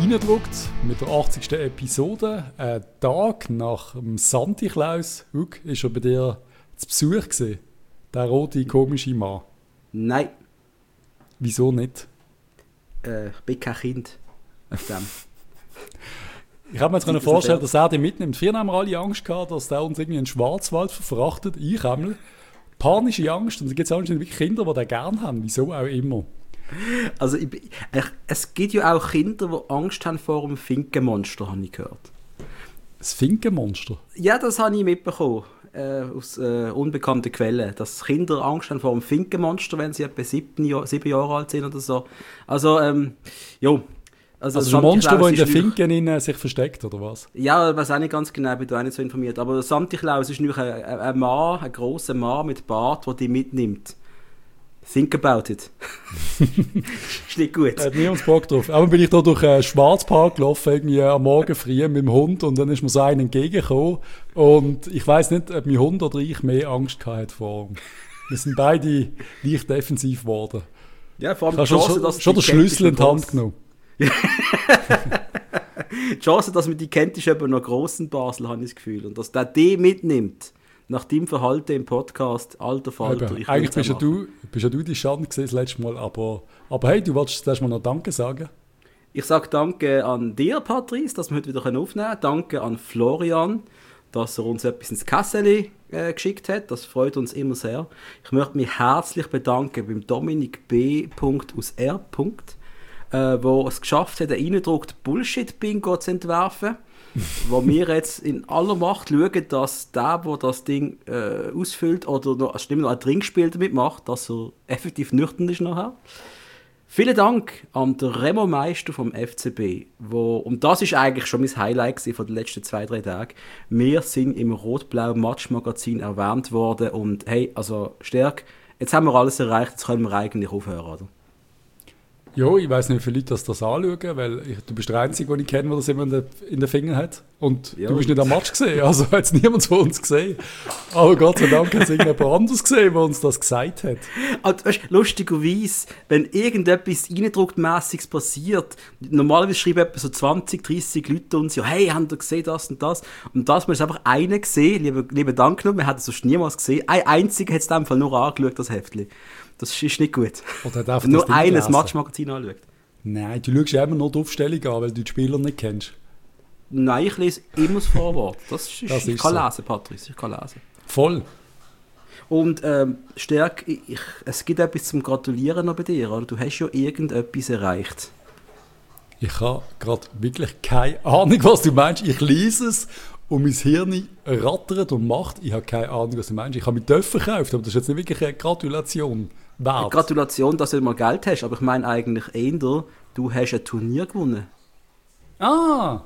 reingedruckt mit der 80. Episode. Ein Tag nach dem Santi Klaus. Huck, ist er bei dir zu Besuch gewesen? Der rote, komische Mann. Nein. Wieso nicht? Ich bin kein Kind auf dem. Ich habe mir jetzt vorstellen, dass er dich mitnimmt. Früher haben wir alle Angst gehabt, dass der uns irgendwie in den Schwarzwald verfrachtet. Ich einmal. Panische Angst. Und es gibt anscheinend wirklich Kinder, die den gerne haben. Wieso auch immer. Also es gibt ja auch Kinder, die Angst haben vor einem Finkenmonster, habe ich gehört. Das Finkenmonster? Ja, das habe ich mitbekommen. Aus unbekannten Quellen. Dass Kinder Angst haben vor einem Finkenmonster, wenn sie etwa 7 Jahre alt sind oder so. Also, ja. Also ein Monster, das in den Finken sich versteckt, oder was? Ja, ich weiß auch nicht ganz genau, ich bin da auch nicht so informiert. Aber Santi Klaus ist nur ein Mann, ein grosser Mann mit Bart, der die mitnimmt. Think about it. Ist nicht gut. Hat niemand Bock drauf. Aber bin ich da durch einen Schwarzpark gelaufen, irgendwie am Morgen früh mit dem Hund, und dann ist mir so einer entgegengekommen. Und ich weiss nicht, ob mein Hund oder ich mehr Angst hatte vor ihm. Wir sind beide leicht defensiv geworden. Ja, vor allem ich habe schon den Schlüssel in die Hand genommen. Die Chance, dass man die kennt, ist eben noch gross in Basel, habe ich das Gefühl. Und dass der die mitnimmt, nach deinem Verhalten im Podcast, alter Falter. Eigentlich bist ja du die Schande gesehen das letzte Mal, aber hey, du wolltest erst mal noch Danke sagen. Ich sage Danke an dir, Patrice, dass wir heute wieder aufnehmen können. Danke an Florian, dass er uns etwas ins Kesseli geschickt hat. Das freut uns immer sehr. Ich möchte mich herzlich bedanken beim Dominik B. aus R. Wo es geschafft hat, einen eindruckt Bullshit-Bingo zu entwerfen, wo wir jetzt in aller Macht schauen, dass der das Ding ausfüllt oder noch ein Trinkspiel damit macht, dass er effektiv nüchtern ist nachher. Vielen Dank an den Remo Meister vom FCB, und das ist eigentlich schon mein Highlight von den letzten 2-3 Tagen. Wir sind im rot-blauen Matchmagazin erwähnt worden und hey, also Stärk, jetzt haben wir alles erreicht, jetzt können wir eigentlich aufhören, oder? Ja, ich weiss nicht, wie viele Leute das anschauen, weil du bist der Einzige, den ich kenne, der das immer in den Fingern hat. Und ja. Du bist nicht am Match gesehen, also hat es niemand von uns gesehen. Aber Gott sei Dank hat es irgendjemand anderes gesehen, der uns das gesagt hat. Also, weißt, lustigerweise, wenn irgendetwas Eindruckmässiges passiert, normalerweise schreiben etwa so 20, 30 Leute uns, ja, hey, habt ihr gesehen das und das? Und das ist einfach einer gesehen, lieber Dank genommen, wir hätten es sonst niemals gesehen. Ein einziger hat es in dem Fall nur angeschaut, das Heftchen. Das ist nicht gut. Oder wenn nur eines Matchmagazin anschaut. Nein, du schaust immer nur die Aufstellung an, weil du die Spieler nicht kennst. Nein, ich lese immer das Vorwort. Ich kann lesen, Patrice, ich kann lesen. Voll. Und Stärk, es gibt etwas zum Gratulieren noch bei dir, oder? Du hast ja irgendetwas erreicht. Ich habe gerade wirklich keine Ahnung, was du meinst. Ich lese es und mein Hirn rattert und macht. Ich habe keine Ahnung, was du meinst. Ich habe mich Töpfe gekauft, aber das ist jetzt nicht wirklich eine Gratulation wert. Eine Gratulation, dass du mal Geld hast, aber ich meine eigentlich eher, du hast ein Turnier gewonnen. Ja,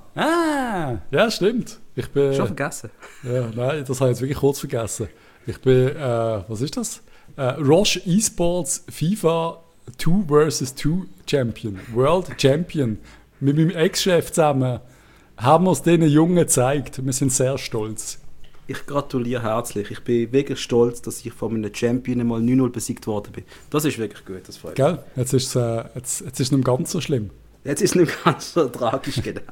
stimmt. Ich bin schon vergessen. Ja, nein, das habe ich jetzt wirklich kurz vergessen. Ich bin, was ist das? Roche Esports FIFA 2 vs. 2 Champion, World Champion. Mit meinem Ex-Chef zusammen haben wir es diesen Jungen gezeigt. Wir sind sehr stolz. Ich gratuliere herzlich. Ich bin wirklich stolz, dass ich von einem Champion mal 9-0 besiegt worden bin. Das ist wirklich gut, das freut mich. Gell? Jetzt ist es nicht ganz so schlimm. Jetzt ist es nicht ganz so tragisch, genau.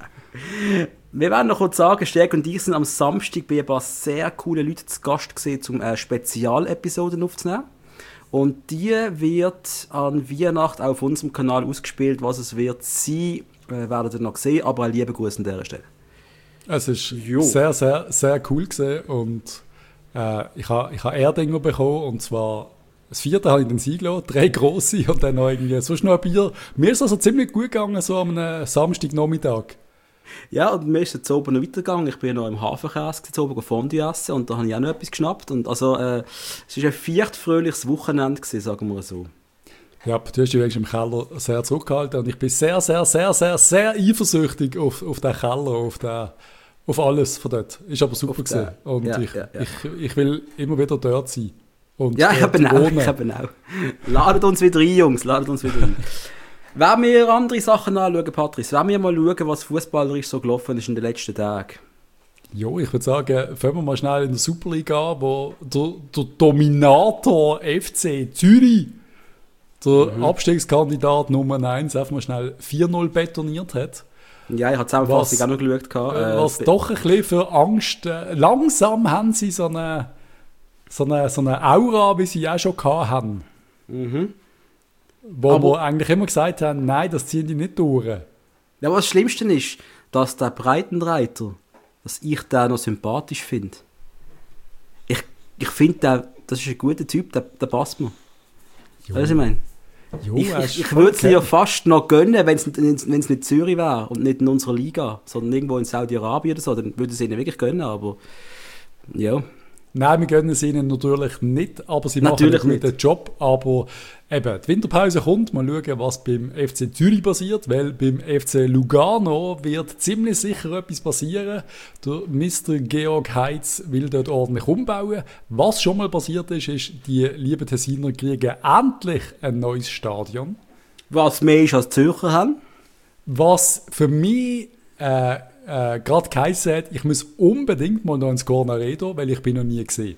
Wir werden noch kurz sagen, Stärk und ich sind am Samstag bei ein paar sehr coole Leute zu Gast gesehen, um Spezialepisoden aufzunehmen. Und die wird an Weihnachten auf unserem Kanal ausgespielt. Was es wird sein, werdet ihr noch sehen, aber ein lieber Gruß an dieser Stelle. Es ist sehr, sehr, sehr cool gewesen und ich habe Erdinger bekommen, und zwar das 4. habe ich den Sieg gelassen, 3 grosse und dann noch irgendwie sonst noch ein Bier. Mir ist also ziemlich gut gegangen, so am Samstagnachmittag. Ja, und mir ist jetzt oben noch weitergegangen. Ich bin noch im Hafenkäse oben Fondue essen und da habe ich auch noch etwas geschnappt. Und also, es war ein fröhliches Wochenende gewesen, sagen wir so. Ja, du hast dich im Keller sehr zurückgehalten und ich bin sehr, sehr, sehr, sehr, sehr eifersüchtig auf den Keller, auf alles von dort. Ist aber super gewesen. Und ich will immer wieder dort sein. Und ja, ich habe auch. Ladet uns wieder ein, Jungs, ladet uns wieder ein. Wenn wir andere Sachen anschauen, Patrice, wenn wir mal schauen, was fußballerisch so gelaufen ist in den letzten Tagen. Jo, ich würde sagen, fangen wir mal schnell in der Superliga an, wo der Dominator FC Zürich, der Abstiegskandidat Nummer 1, einfach mal schnell 4-0 betoniert hat. Ja, ich habe die Zusammenfassung auch noch geschaut. Was doch ein bisschen für Angst... langsam haben sie so eine Aura, wie sie auch schon hatten. Wo wir eigentlich immer gesagt haben, nein, das ziehen die nicht durch. Ja, aber das Schlimmste ist, dass der Breitenreiter, dass ich den noch sympathisch finde. Ich finde, das ist ein guter Typ, der passt mir. Weißt du, was ich meine? Ich würde es ja fast noch gönnen, wenn es nicht Zürich wäre und nicht in unserer Liga, sondern irgendwo in Saudi-Arabien oder so, dann würde ich es ihnen wirklich gönnen, aber ja. Nein, wir gönnen es ihnen natürlich nicht, aber sie machen einen guten Job. Aber eben, die Winterpause kommt, mal schauen, was beim FC Zürich passiert, weil beim FC Lugano wird ziemlich sicher etwas passieren. Der Mr. Georg Heitz will dort ordentlich umbauen. Was schon mal passiert ist, die lieben Tessiner kriegen endlich ein neues Stadion. Was mehr ist als Zürcher haben. Was für mich... gerade geheißen hat, ich muss unbedingt mal noch ins Cornaredo, weil ich bin noch nie gesehen.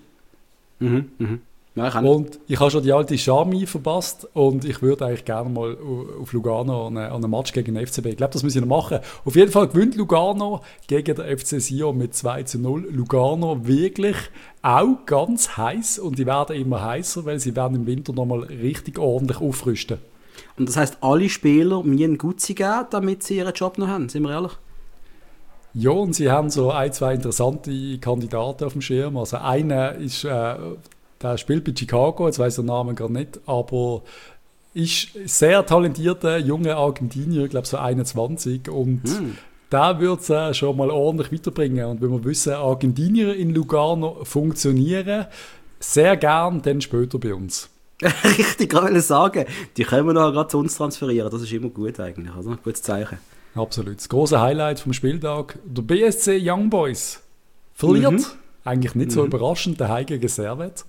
Ja, und ich habe schon die alte Charmi verpasst und ich würde eigentlich gerne mal auf Lugano an einem Match gegen den FCB. Ich glaube, das muss ich noch machen. Auf jeden Fall gewinnt Lugano gegen den FC Sion mit 2:0. Lugano wirklich auch ganz heiß und die werden immer heißer, weil sie werden im Winter nochmal richtig ordentlich aufrüsten. Und das heisst, alle Spieler müssen Gutzi geben, damit sie ihren Job noch haben, sind wir ehrlich? Ja, und sie haben so ein, zwei interessante Kandidaten auf dem Schirm. Also einer ist, der spielt bei Chicago, jetzt weiss ich den Namen gar nicht, aber ist sehr talentierter junger Argentinier, ich glaube so 21, und der wird es schon mal ordentlich weiterbringen. Und wenn wir wissen, Argentinier in Lugano funktionieren, sehr gern dann später bei uns. Richtig, kann ich sagen. Die können wir noch gerade zu uns transferieren, das ist immer gut eigentlich, oder? Gutes Zeichen. Absolut. Das große Highlight vom Spieltag, der BSC Young Boys verliert. Eigentlich nicht so überraschend, der Heim gegen Servet.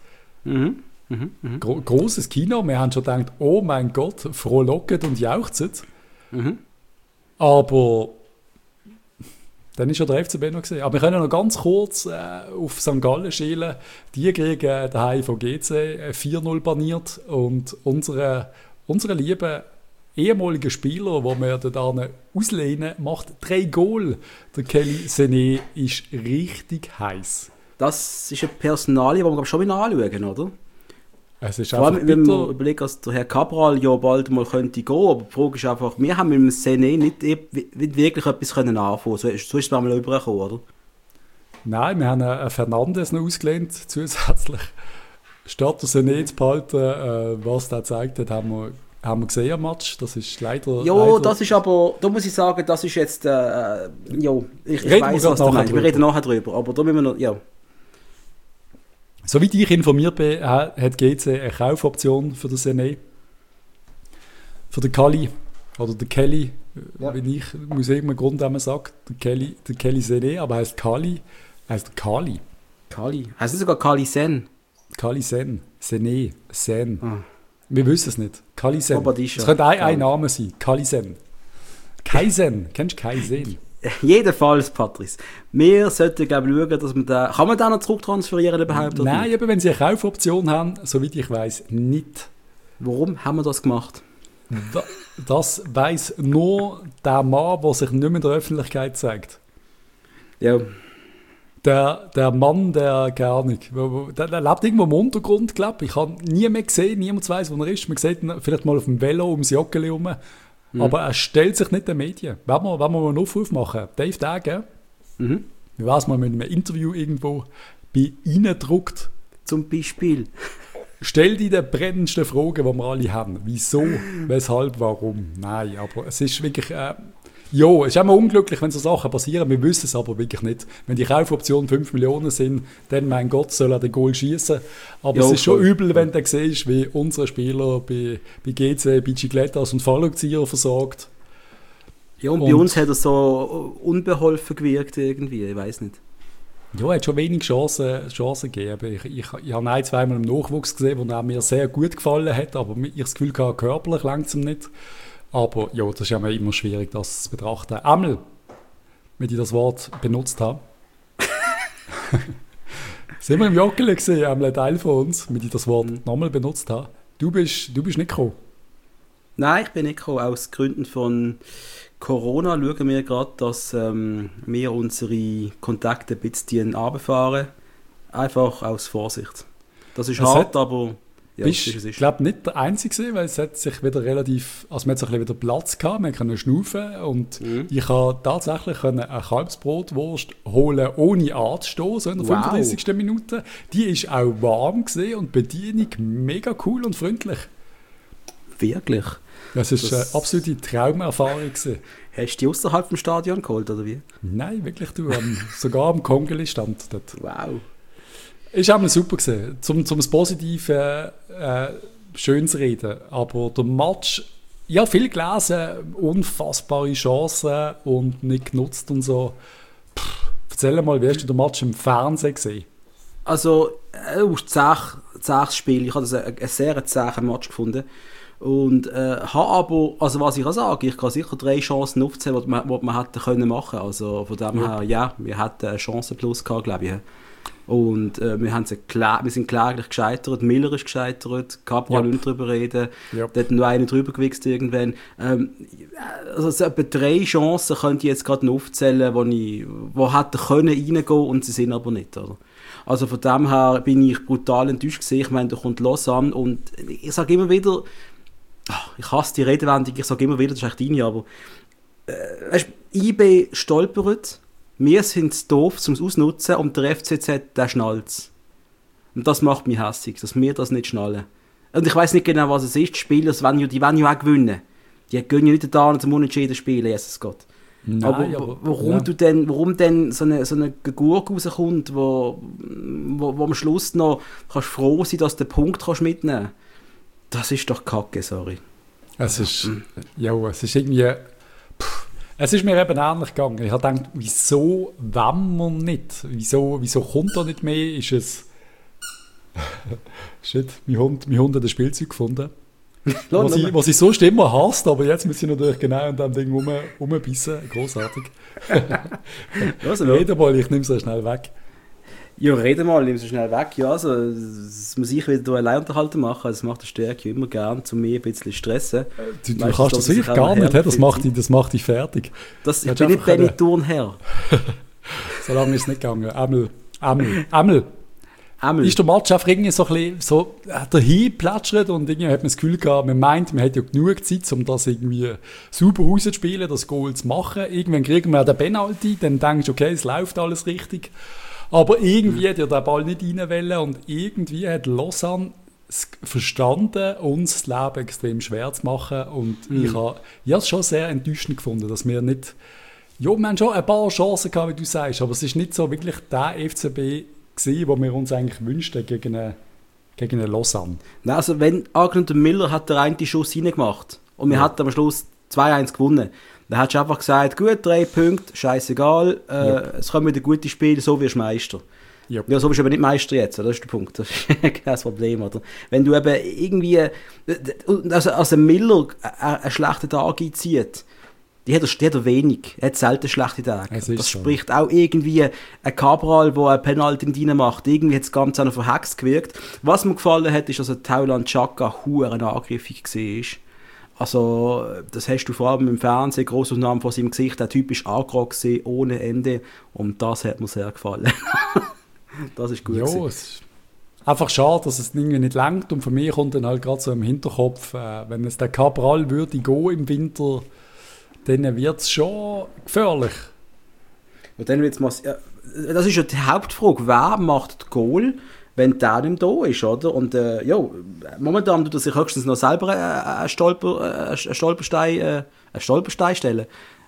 Großes Kino. Wir haben schon gedacht, oh mein Gott, frohlockend und jauchzend. Aber dann ist ja der FCB noch gesehen. Aber wir können noch ganz kurz auf St. Gallen schielen. Die kriegen daheim von GC 4:0 baniert und unsere lieben ehemaliger Spieler, den wir dort auslehnen, macht 3 Goal. Der Kelly Sené ist richtig heiß. Das ist eine Personalie, die wir schon mal anschauen, oder? Es ist vor allem, wenn man überlegt, dass der Herr Cabral ja bald mal könnte gehen, aber die Frage ist einfach, wir haben mit dem Sené nicht wirklich etwas anfangen können. So ist es mal übergekommen, oder? Nein, wir haben einen Fernandes noch ausgelehnt, zusätzlich. Statt der Sené zu behalten, was der gezeigt hat, haben wir gesehen am Match, das ist leider... Ja, das ist aber, da muss ich sagen, das ist jetzt, ich weiss, was du meinst, wir reden nachher drüber, aber da müssen wir noch, ja. Soweit ich informiert bin, hat GC eine Kaufoption für den Sené. Für den Kali, oder den Kelly, wie ich aus irgendeinem Grund einmal sage, der Kelly Sené, aber heißt Kali, heißt Kali. Kali, heißt es sogar Kali Sen? Kali Sen, Sené, Sen. Wir wissen es nicht. Kalisen. Es könnte ein Name sein. Kalisen. Kaisen. Kennst du Kaisen? Jedenfalls, Patrice. Wir sollten, glaube ich, schauen, dass wir da... Kann man den noch zurücktransferieren überhaupt? Nein, eben, wenn sie eine Kaufoption haben, soweit ich weiss, nicht. Warum haben wir das gemacht? Das weiss nur der Mann, der sich nicht mehr in der Öffentlichkeit zeigt. Ja. Der Mann, der gar nicht. Der lebt irgendwo im Untergrund, glaube ich. Ich habe nie mehr gesehen, niemand weiß, wo er ist. Man sieht ihn vielleicht mal auf dem Velo ums Joggeli herum. Aber er stellt sich nicht den Medien. Wenn wir mal einen Aufruf machen, Dave Dage, wie wäre es mal mit einem Interview irgendwo bei Ihnen druckt? Zum Beispiel. Stell dir die brennendsten Fragen, die wir alle haben. Wieso, weshalb, warum? Nein, aber es ist wirklich... Ja, es ist immer unglücklich, wenn so Sachen passieren. Wir wissen es aber wirklich nicht. Wenn die Kaufoptionen 5 Millionen sind, dann, mein Gott, soll er den Goal schießen. Aber es ist schon übel, wenn du siehst, wie unsere Spieler bei GC, bei Giglettas und Fallrückzieher versorgt. Ja, und bei uns hat er so unbeholfen gewirkt irgendwie, ich weiß nicht. Ja, er hat schon wenig Chancen gegeben. Ich habe ein-, zweimal im Nachwuchs gesehen, wo mir sehr gut gefallen hat, aber ich das Gefühl hatte, körperlich langsam nicht. Aber ja, das ist ja immer schwierig, das zu betrachten. Amel, wenn ich das Wort benutzt habe. Sind wir im Joggeli gesehen, Amel, ein Teil von uns, wenn ich das Wort nochmal benutzt habe. Du bist nicht gekommen. Nein, ich bin nicht gekommen. Aus Gründen von Corona schauen wir gerade, dass wir unsere Kontakte ein bisschen runterfahren. Einfach aus Vorsicht. Das ist hart, aber ja, ich glaube nicht der Einzige, weil es hat sich wieder relativ, also man hat so ein bisschen wieder Platz gehabt, man konnte schnaufen und ich konnte tatsächlich eine Kalbsbrotwurst holen, ohne anzustehen, so in der 35. Minute. Die ist auch warm gewesen und die Bedienung mega cool und freundlich. Wirklich? Das ist eine absolute Traumerfahrung gewesen. Hast du die außerhalb vom Stadion geholt, oder wie? Nein, wirklich, sogar am Kongeli stand dort. Wow. Ist auch mal super gewesen, zum das Positive schön zu reden. Aber der Match, ja, viel gelesen, unfassbare Chancen und nicht genutzt und so. Erzähl mal, wie hast du den Match im Fernsehen gesehen? Also, zähes Spiel. Ich habe das ein sehr zähes Match gefunden. Und habe aber, also was ich kann sagen, ich kann sicher 3 Chancen aufzählen, die man hätte können machen. Also von dem her, ja, wir hatten einen Chancenplus gehabt, glaube ich. Und wir sind kläglich gescheitert, Miller ist gescheitert, Cabral nicht drüber reden, da hat nur einer drüber gewichst irgendwann. Also etwa 3 Chancen könnte ich jetzt gerade noch aufzählen, die hätten können reingehen und sie sind aber nicht. Oder? Also von dem her bin ich brutal enttäuscht gewesen. Ich meine, da kommt Lausanne und ich sage immer wieder, ich hasse die Redewendung, ich sage immer wieder, das ist echt deine, aber IB stolpert, wir sind doof zum Ausnutzen und der FCZ, der schnallt. Und das macht mich hässig, dass wir das nicht schnallen. Und ich weiss nicht genau, was es ist, die Spieler, die wollen ja auch gewinnen. Die gehen ja nicht da zum Unentschieden spielen, Jesus Gott. Nein, aber warum denn so eine Gurke rauskommt, wo am Schluss noch kannst froh sein, dass du den Punkt mitnehmen kannst? Das ist doch Kacke, sorry. Es ist irgendwie... Es ist mir eben ähnlich gegangen. Ich habe gedacht, wieso wollen wir nicht? Wieso kommt da nicht mehr? Ist es... Shit, mein Hund hat ein Spielzeug gefunden. Was ich sonst immer hasst, aber jetzt muss ich natürlich genau an dem Ding rumbissen. Grossartig. Rede mal, ich nehme es so schnell weg. Ja, rede mal, nimm es schnell weg. Ja, also, das muss ich wieder allein unterhalten machen. Das macht der Stärke immer gern, um mich ein bisschen stressen. Du kannst das wirklich gar nicht, das macht dich fertig. Ich bin nicht Benny Turnherr. So lange ist es nicht gegangen. Ämmel. Ist der Match einfach irgendwie so ein bisschen so dahin plätschert und irgendwie hat man das Gefühl gehabt, man meint, man hat ja genug Zeit, um das irgendwie sauber rauszuspielen, das Goal zu machen. Irgendwann kriegen wir den Penalty, dann denkst du, okay, es läuft alles richtig. Aber irgendwie hat ja der Ball nicht reinwollen und irgendwie hat Lausanne verstanden, uns das Leben extrem schwer zu machen. Und ich habe es schon sehr enttäuschend gefunden, dass wir nicht... Ja, wir haben schon ein paar Chancen gehabt, wie du sagst, aber es ist nicht so wirklich der FCB gewesen, den wir uns eigentlich wünschten gegen eine Lausanne. Nein, also wenn Agnes Miller hat der einen Schuss reingemacht und wir hatten am Schluss 2-1 gewonnen, dann hättest du einfach gesagt, gut, 3 Punkte, scheißegal, es kommen wieder gute Spiele, so wirst du Meister. Ja, so bist du aber nicht Meister jetzt, das ist der Punkt, das ist kein Problem, oder? Wenn du eben irgendwie, also Miller einen schlechten Tag einzieht, die hat er wenig, er hat selten schlechte Tage. Das spricht auch irgendwie ein Cabral, der ein Penalty rein macht, irgendwie hat das Ganze auch verhext gewirkt. Was mir gefallen hat, ist, dass Taulant Xhaka verdammt angriffig war. Also, das hast du vor allem im Fernsehen, Grossaufnahmen von seinem Gesicht, der Typ war angerockt ohne Ende und das hat mir sehr gefallen. Das ist gut. Ja, es ist einfach schade, dass es irgendwie nicht langt und für mich kommt dann halt gerade so im Hinterkopf, wenn es der Cabral würde gehen im Winter, dann wird es schon gefährlich. Und dann wird's das ist ja die Hauptfrage, wer macht das Goal, wenn der nicht da ist, oder? Und momentan tut er sich höchstens noch selber einen Stolperstein stellen.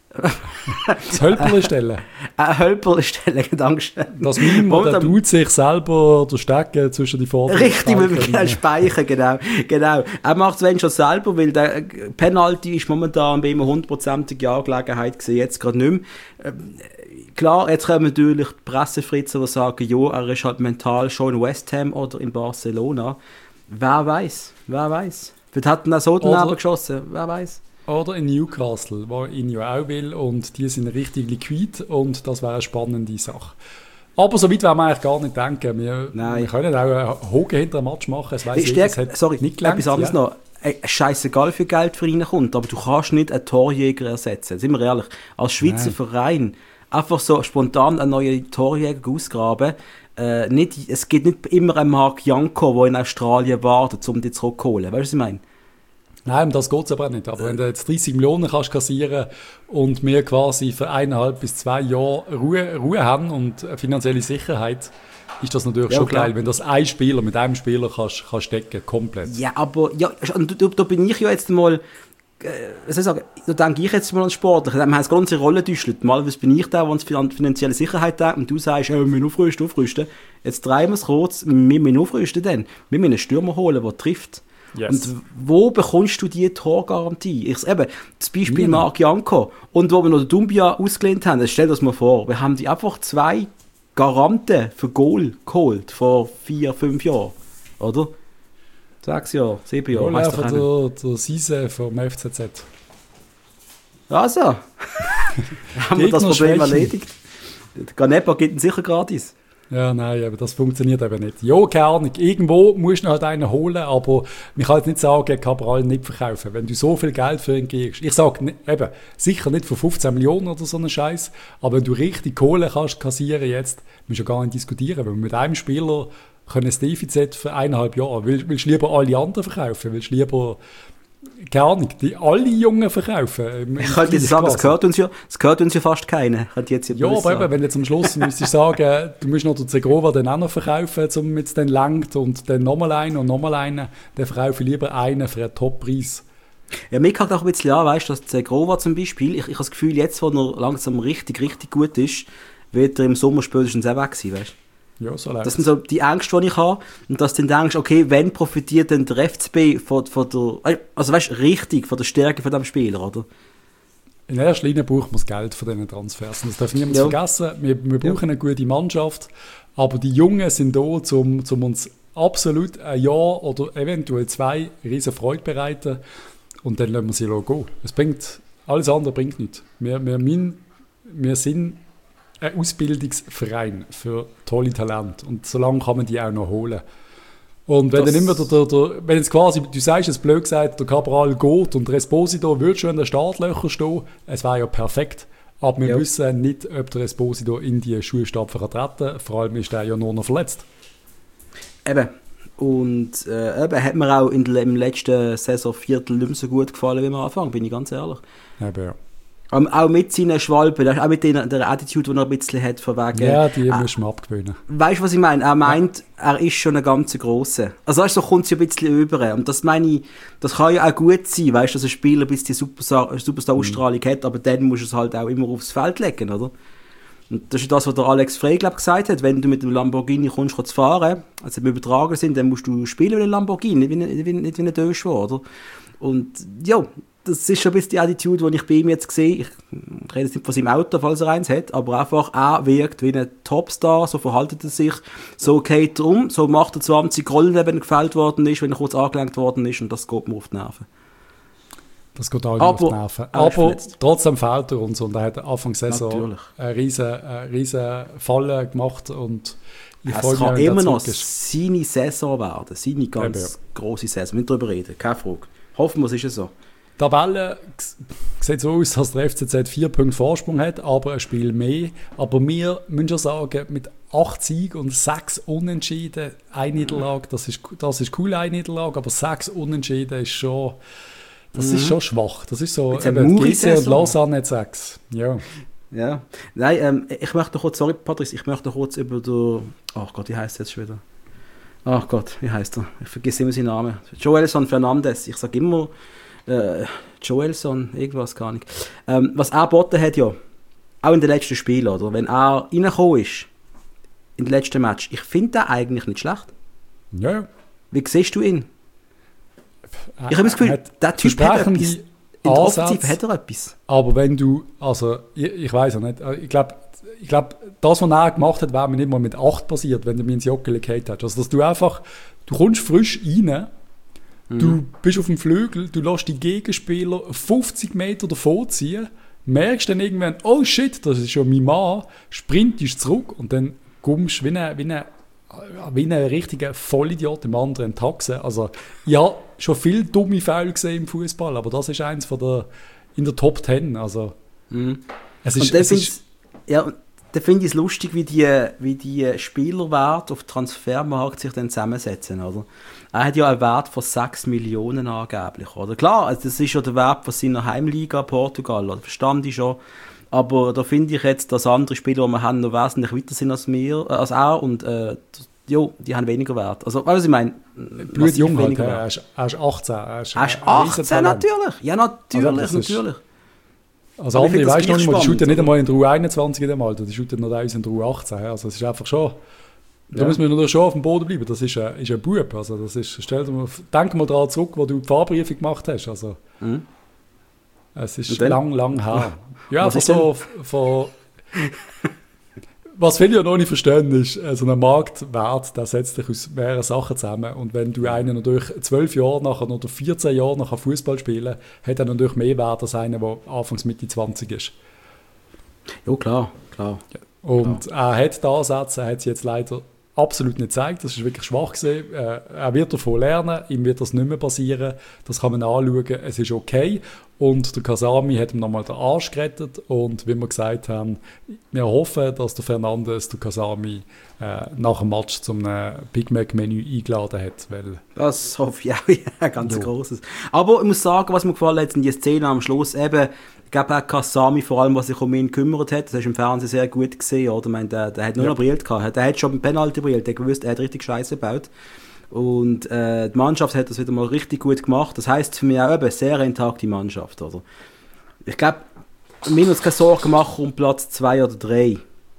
Das Hölperle stellen? Ein Hölperle stellen, Dankeschön. Das Mime, der tut sich selber der Stecken zwischen die Vorderbeine. Richtig, mit dem Speichen, genau. Er macht es wenn schon selber, weil der Penalty ist momentan bei ihm 100%ige Angelegenheit gewesen, jetzt gerade nicht mehr. Klar, jetzt kommen natürlich die Pressefritzen, die sagen, ja, er ist halt mental schon in West Ham oder in Barcelona. Wer weiß? Vielleicht hat er so daneben geschossen, wer weiß? Oder in Newcastle, wo ihn ja auch will und die sind richtig liquid und das wäre eine spannende Sache. Aber so weit werden wir eigentlich gar nicht denken. Wir können auch einen Hogen hinter dem Match machen. Es weiss hat nicht gelangt. Etwas anderes noch. scheißegal wie viel Geld für reinkommt, aber du kannst nicht einen Torjäger ersetzen. Sind wir ehrlich. Als Schweizer Verein einfach so spontan einen neuen Torjäger ausgraben. Es gibt nicht immer einen Marc Janko, der in Australien wartet, um dich zurückzuholen. Weißt du, was ich meine? Nein, um das geht es aber nicht. Aber wenn du jetzt 30 Millionen kannst kassieren und wir quasi für 1,5 bis 2 Jahre Ruhe haben und finanzielle Sicherheit, ist das natürlich schon geil, wenn das ein Spieler mit einem Spieler kannst decken, komplett. Ja, aber da bin ich ja jetzt mal, was soll ich sagen, da denke ich jetzt mal an Sportler. Wir haben das ganze Rolle getäuscht. Malweise bin ich der an finanzielle Sicherheit denkt und du sagst, wir müssen aufrüsten. Jetzt drehen wir es kurz, wir müssen aufrüsten dann. Wir müssen einen Stürmer holen, der trifft. Yes. Und wo bekommst du die Torgarantie? Das Beispiel Marc Janko. Und wo wir noch den Dumbia ausgelehnt haben, stell dir das mal vor, wir haben die einfach 2 Garanten für Goal geholt vor 4-5 Jahren. Oder? 6 Jahre, 7 Jahre. Ja, von der Sise vom FCZ. Also, haben wir das Problem erledigt. Der Ganepa gibt ihn sicher gratis. Ja, nein, aber das funktioniert eben nicht. Ja, keine Ahnung, irgendwo musst du halt einen holen, aber man kann jetzt nicht sagen, Cabral nicht verkaufen, wenn du so viel Geld für ihn kriegst. Ich sage eben, sicher nicht für 15 Millionen oder so einen Scheiß, aber wenn du richtig Kohle kannst kassieren jetzt, musst du gar nicht diskutieren, weil mit einem Spieler können das Defizit für 1,5 Jahre, willst du lieber alle anderen verkaufen, willst du lieber keine Ahnung, alle Jungen verkaufen. Ich könnte jetzt sagen, es gehört uns ja fast keiner. Ja, aber eben, wenn du zum Schluss müsstest sagen, du musst noch den Zegrova dann auch noch verkaufen, damit es dann langt und dann nochmal einen und nochmal einen, dann verkaufe ich lieber einen für einen Top-Preis. Ja, mir kommt auch ein bisschen an, weißt du, dass Zegrova zum Beispiel, ich habe das Gefühl, jetzt, wo er langsam richtig, richtig gut ist, wird er im Sommer spätestens auch weg sein, weißt du? Ja, so das sind so die Ängste, die ich habe. Und dass du dann denkst, okay, wenn profitiert denn der FCB von der, also weißt du, richtig, von der Stärke von diesem Spieler, oder? In erster Linie braucht man das Geld von diesen Transfers. Und das darf niemand vergessen. Wir brauchen eine gute Mannschaft, aber die Jungen sind da, um uns absolut ein Jahr oder eventuell 2 riesen Freude bereiten. Und dann lassen wir sie gehen. Alles andere bringt nichts. Wir sind ein Ausbildungsverein für tolle Talente. Und so lange kann man die auch noch holen. Und wenn dann immer wenn jetzt quasi, du sagst es blöd gesagt, der Cabral geht und der Esposito würde schon in den Startlöchern stehen, es wäre ja perfekt. Aber wir wissen nicht, ob der Esposito in die Schulstapfen treten. Vor allem ist er ja nur noch verletzt. Eben. Und hat mir auch im letzten Saisonviertel nicht mehr so gut gefallen, wie am Anfang, bin ich ganz ehrlich. Eben, ja. Auch mit seinen Schwalben, auch mit der Attitude, die er ein bisschen hat, von wegen... Ja, die müssen wir abgewöhnen. Weißt du, was ich meine? Er meint, er ist schon ein ganz grosser. Also weißt du, so kommt es ja ein bisschen über. Und das meine ich, das kann ja auch gut sein, weißt du, dass ein Spieler ein bisschen Superstar-Ausstrahlung hat, aber dann musst du es halt auch immer aufs Feld legen, oder? Und das ist das, was der Alex Frey, glaube ich, gesagt hat. Wenn du mit dem Lamborghini kommst zu fahren, also im Übertragen sind, dann musst du spielen wie ein Lamborghini, nicht wie ein Döschwo, oder? Und ja, das ist schon ein bisschen die Attitude, die ich bei ihm jetzt sehe. Ich rede jetzt nicht von seinem Auto, falls er eins hat, aber einfach, er wirkt wie ein Topstar, so verhaltet er sich, so geht er um, so macht er 20 Rollen, wenn er gefällt worden ist, wenn er kurz angelenkt worden ist, und das geht mir auf die Nerven. Das geht auch auf die Nerven. Aber trotzdem fehlt er uns, und er hat Anfang der Saison eine riesen Falle gemacht, und ich freue mich, kann immer noch seine Saison werden, seine ganz grosse Saison, nicht darüber reden, keine Frage. Hoffen wir, es ist so. Die Tabelle sieht so aus, dass der FCZ 4 Punkte Vorsprung hat, aber ein Spiel mehr. Aber wir müssen schon sagen, mit 8 Siegen und 6 Unentschieden, eine Niederlage, das ist cool, eine Niederlage, aber 6 Unentschieden ist schon, ist schon schwach. Das ist so, eben, GC und Lausanne hat 6. Ja. Ja. Nein, ich möchte kurz, sorry Patrice, ich möchte kurz über den, ach Gott, wie heisst er jetzt schon wieder? Ach Gott, wie heisst er? Ich vergesse immer seinen Namen. Joelson Fernandes, ich sage immer Joelson, irgendwas, gar nicht. Was er geboten hat, ja, auch in den letzten Spielen, oder? Wenn er reingekommen ist, in den letzten Match, ich finde den eigentlich nicht schlecht. Ja. Wie siehst du ihn? Ich habe das Gefühl, der Typ hat etwas. In der Offensive hat er etwas. Aber wenn du, also, ich weiß ja nicht, ich glaube, das, was er gemacht hat, wäre mir nicht mal mit 8 passiert, wenn du mir ins Joggeli gehabt hättest. Also, dass du einfach, du kommst frisch rein, du bist auf dem Flügel, du lässt die Gegenspieler 50 Meter davor ziehen, merkst dann irgendwann, oh shit, das ist schon mein Mann, sprintest zurück und dann kommst du wie ein wie ein richtiger Vollidiot im anderen taxen. Also, ich habe schon viele dumme Fälle gesehen im Fußball, aber das ist eins in der Top 10. Also, es ist, da finde ich es lustig, wie die Spielerwerte auf Transfermarkt sich dann zusammensetzen, oder? Er hat ja einen Wert von 6 Millionen angeblich, oder? Klar, also das ist ja der Wert von seiner Heimliga Portugal, oder? Verstand ich schon. Aber da finde ich jetzt, dass andere Spieler, die wir haben, noch wesentlich weiter sind als er und die haben weniger Wert. Also, was ich meine? Blutjung halt, er ist 18. Er ist 18, natürlich. Ja, natürlich. Also andere, weißt du noch nicht mal, die shooten nicht einmal in der U21 in dem Alter, die shooten noch in der U18. Also es ist einfach schon, da müssen wir natürlich schon auf dem Boden bleiben, das ist ein Bub. Also das ist, denk mal daran zurück, wo du die Fahrbriefe gemacht hast. Also, es ist lang her. Ja, einfach so von... Was viele ja noch nicht verstehen, ist, so ein Marktwert, der setzt sich aus mehreren Sachen zusammen. Und wenn du einen natürlich 12 Jahre nachher oder 14 Jahre nachher Fußball spielen, hat er natürlich mehr Wert als einer, der anfangs Mitte 20 ist. Ja, klar. Und er hat da Ansätze, er hat sie jetzt leider absolut nicht gezeigt. Das ist wirklich schwach gewesen. Er wird davon lernen, ihm wird das nicht mehr passieren. Das kann man anschauen, es ist okay. Und der Kasami hat ihm nochmal den Arsch gerettet. Und wie wir gesagt haben, wir hoffen, dass der Fernandes der Kasami nach dem Match zum Big Mac-Menü eingeladen hat. Weil das hoffe ich auch, ja, ganz Grosses. Aber ich muss sagen, was mir gefallen hat, sind die Szenen am Schluss eben. Ich glaube auch Kasami, vor allem, was sich um ihn gekümmert hat, das hast du im Fernsehen sehr gut gesehen, oder? Ich meine, der hat nur noch brillt gehabt. Der hat schon beim Penalty brillt, der gewusst, er hat richtig Scheiße gebaut. Und die Mannschaft hat das wieder mal richtig gut gemacht. Das heisst für mich auch eben sehr intakte Mannschaft, oder? Ich glaube, wir uns keine Sorgen machen um Platz 2 oder 3.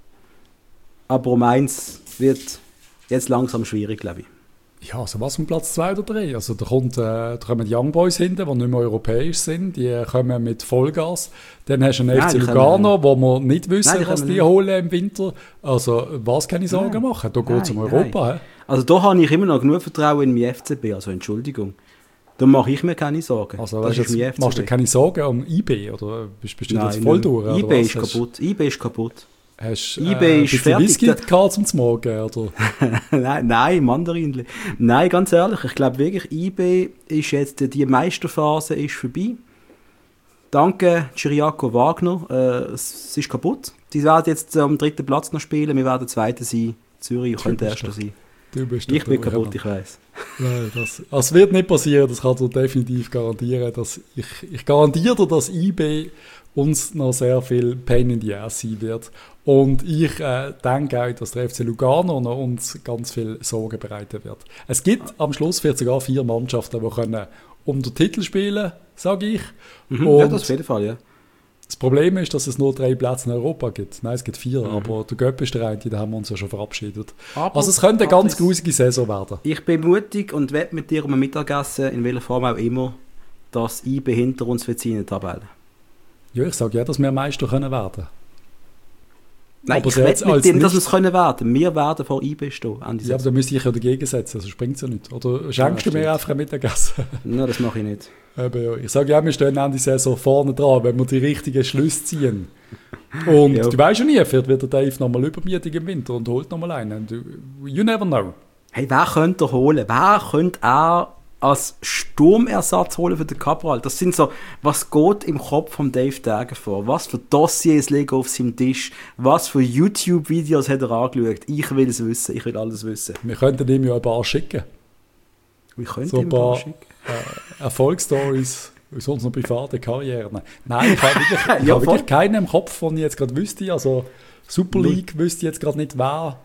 Aber um 1 wird jetzt langsam schwierig, glaube ich. Ja, also was um Platz 2 oder 3? Also da kommen die Young Boys hinten, die nicht mehr europäisch sind. Die kommen mit Vollgas. Dann hast du einen FC Lugano, wo wir nicht wissen, was die holen im Winter. Also was kann ich Sorgen machen? Da geht es um Europa. Also da habe ich immer noch genug Vertrauen in mein FCB. Also Entschuldigung. Da mache ich mir keine Sorgen. Also das ist mein FCB. Machst du keine Sorgen um IB? Oder bist du jetzt voll durch? IB ist kaputt. IB ist kaputt. Hast IB ist fertig. Whisky gehabt zum Morgen, oder? Nein, Mandarinli. Nein, ganz ehrlich, ich glaube wirklich, IB ist jetzt, die Meisterphase ist vorbei. Danke, Ciriaco Wagner. Es ist kaputt. Die werden jetzt am 3. Platz noch spielen. Wir werden Zweiter sein. Zürich könnte Erster sein. Ich bin kaputt, ich weiss. Nein, das wird nicht passieren, das kann ich definitiv garantieren. Ich garantiere dir, dass IB uns noch sehr viel Pain in the Ass sein wird. Und ich denke auch, dass der FC Lugano noch uns ganz viel Sorgen bereiten wird. Es gibt am Schluss sogar 4 Mannschaften, die können um den Titel spielen, sage ich. Und ja, das auf jeden Fall, ja. Das Problem ist, dass es nur 3 Plätze in Europa gibt. Nein, es gibt 4, aber der Göpp ist der eine, da haben wir uns ja schon verabschiedet. Also es könnte eine ganz grusige Saison werden. Ich bin mutig und wette mit dir um ein Mittagessen, in welcher Form auch immer, dass IB hinter uns wird in der Tabelle. Ja, ich sage ja, dass wir Meister können werden. Nein, aber ich wette mit dir, dass wir es können werden. Wir werden vor IB stehen. Ja, aber da müsste ich ja dagegen setzen, sonst bringt es ja nicht. Oder schenkst du mir einfach ein Mittagessen? Nein, das mache ich nicht. Ich sage ja, wir stehen Ende Saison vorne dran, wenn wir die richtigen Schlüsse ziehen. Und du weißt ja nie, vielleicht wird der Dave nochmal übermütig im Winter und holt nochmal einen. You never know. Hey, wer könnte er holen? Wer könnte er als Sturmersatz holen für den Cabral? Das sind so, was geht im Kopf von Dave Dagen vor? Was für Dossiers liegen auf seinem Tisch? Was für YouTube-Videos hat er angeschaut? Ich will es wissen, ich will alles wissen. Wir könnten ihm ja ein paar schicken. Wir könnten ihm ein paar schicken? Erfolgsstories aus unseren privaten Karrieren. Nein, ich habe wirklich keinen im Kopf, den ich jetzt gerade wüsste. Also Super League wüsste ich jetzt gerade nicht, wer.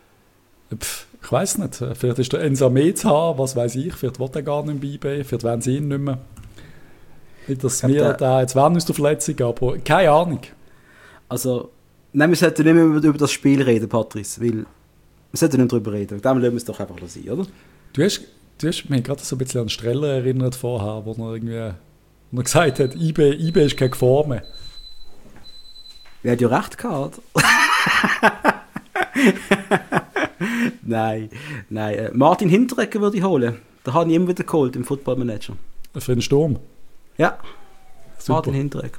Ich weiß nicht. Vielleicht ist der Enza Mezha, was weiß ich. Vielleicht will er gar nicht mehr bei IB. Vielleicht wollen sie ihn nicht mehr. Nicht, dass wir da jetzt wollen aus der Verletzung, aber keine Ahnung. Also, nein, wir sollten nicht mehr über das Spiel reden, Patrice, weil wir sollten nicht darüber reden. Dann lassen wir es doch einfach sein, oder? Du hast mich gerade so ein bisschen an Streller erinnert vorher, wo er gesagt hat, IB ist keine Gefahr. Er hat ja recht gehabt. Nein. Martin Hinteregger würde ich holen. Da habe ich immer wieder geholt im Football Manager. Für den Sturm? Ja. Super. Martin Hinteregger.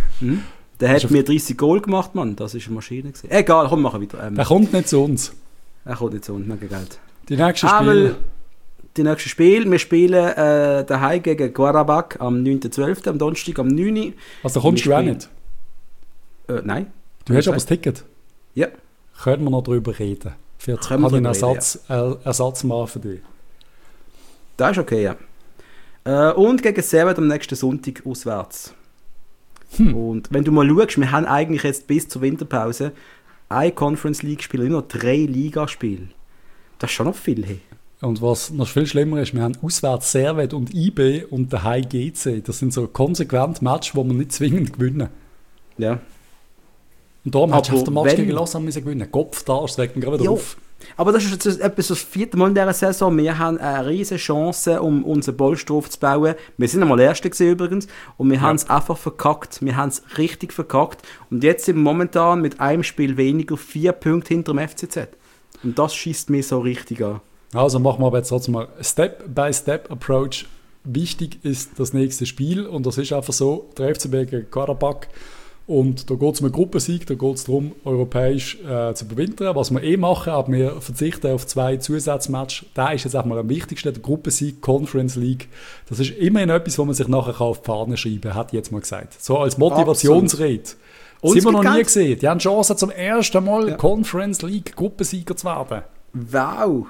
Der hat mir 30 Goal gemacht, Mann. Das war eine Maschine. Egal, komm, machen wir weiter. Der kommt nicht zu uns. Er kommt jetzt unten gegen Geld. Die nächsten Spiele. Die nächsten Spiele. Wir spielen daheim gegen Qarabağ am 9.12., am Donnerstag am 9. Also kommst du auch nicht? Nein. Du hast aber das Ticket? Ja. Können wir noch darüber reden? Kann ich einen Ersatz machen für dich? Das ist okay, ja. Und gegen Servet am nächsten Sonntag auswärts. Und wenn du mal schaust, wir haben eigentlich jetzt bis zur Winterpause ein Conference League Spiel, immer noch 3 Ligaspiele. Das ist schon noch viel. Hey. Und was noch viel schlimmer ist, wir haben auswärts Servet und IB und daheim GC. Das sind so konsequent Matches, die wir nicht zwingend gewinnen. Ja. Und darum hättest du auf den Match gegen Lausanne müssen gewinnen. Kopf da, das regt mich gerade wieder auf. Aber das ist jetzt etwa so das 4. Mal in dieser Saison. Wir haben eine riesige Chance, um unseren Polster aufzubauen. Wir sind einmal Erste gewesen übrigens. Und wir haben es einfach verkackt. Wir haben es richtig verkackt. Und jetzt sind wir momentan mit einem Spiel weniger 4 Punkte hinter dem FCZ. Und das schießt mir so richtig an. Also machen wir aber jetzt trotzdem mal Step-by-Step-Approach. Wichtig ist das nächste Spiel. Und das ist einfach so, der FCB gegen Qarabağ. Und da geht es um einen Gruppensieg, da geht es darum, europäisch zu überwintern, was wir machen, aber wir verzichten auf 2 Zusatzmatches. Da ist jetzt auch mal am wichtigsten, der Gruppensieg, Conference League. Das ist immerhin etwas, wo man sich nachher auf die Fahne schreiben kann, hat ich jetzt mal gesagt. So als Motivationsrede. Das haben wir noch nie gesehen. Die haben Chance, zum ersten Mal Conference League Gruppensieger zu werden. Wow!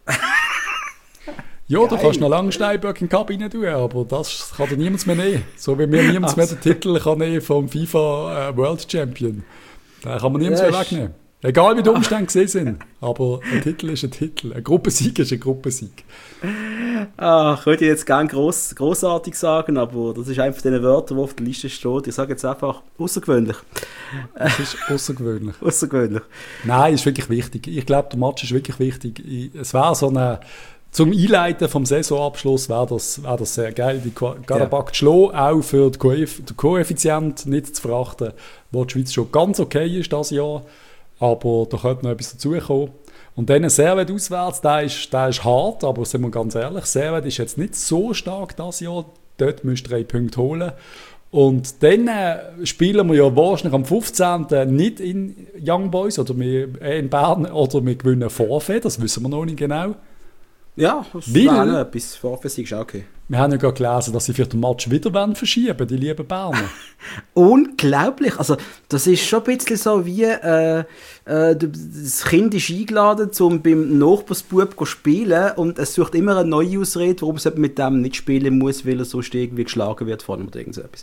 Ja, du kannst noch lange Steinböcke in die Kabine tun, aber das kann dir niemand mehr nehmen. So wie mir niemand mehr den Titel kann nehmen vom FIFA World Champion. Den kann man niemand mehr wegnehmen. Egal wie die Umstände gesehen sind. Aber ein Titel ist ein Titel. Ein Gruppensieg ist ein Gruppensieg. Ich würde jetzt gerne grossartig sagen, aber das ist einfach diese Wörter, die auf der Liste stehen. Ich sage jetzt einfach außergewöhnlich. Das ist außergewöhnlich. Außergewöhnlich. Nein, ist wirklich wichtig. Ich glaube, der Match ist wirklich wichtig. Es wäre so eine... Zum Einleiten vom Saisonabschluss wäre das sehr geil, die Qarabağ zu schlagen, auch für den Koeffizient nicht zu verachten, wo die Schweiz schon ganz okay ist dieses Jahr, aber da könnte noch etwas dazukommen. Und dann Servet auswärts, der ist hart, aber sind wir ganz ehrlich, Servet ist jetzt nicht so stark dieses Jahr, dort müsst ihr 3 Punkte holen. Und dann spielen wir ja wahrscheinlich am 15. nicht in Young Boys oder in Bern oder wir gewinnen Forfait, das wissen wir noch nicht genau. Ja, das wäre noch etwas. Vorfässig ist auch okay. Wir haben ja gerade gelesen, dass sie vielleicht den Match wieder verschieben, die lieben Berner. Unglaublich. Also, das ist schon ein bisschen so wie das Kind ist eingeladen, um beim Nachbarsbub zu spielen und es sucht immer eine neue Ausrede, warum es mit dem nicht spielen muss, weil er sonst irgendwie geschlagen wird von ihm oder irgend so etwas.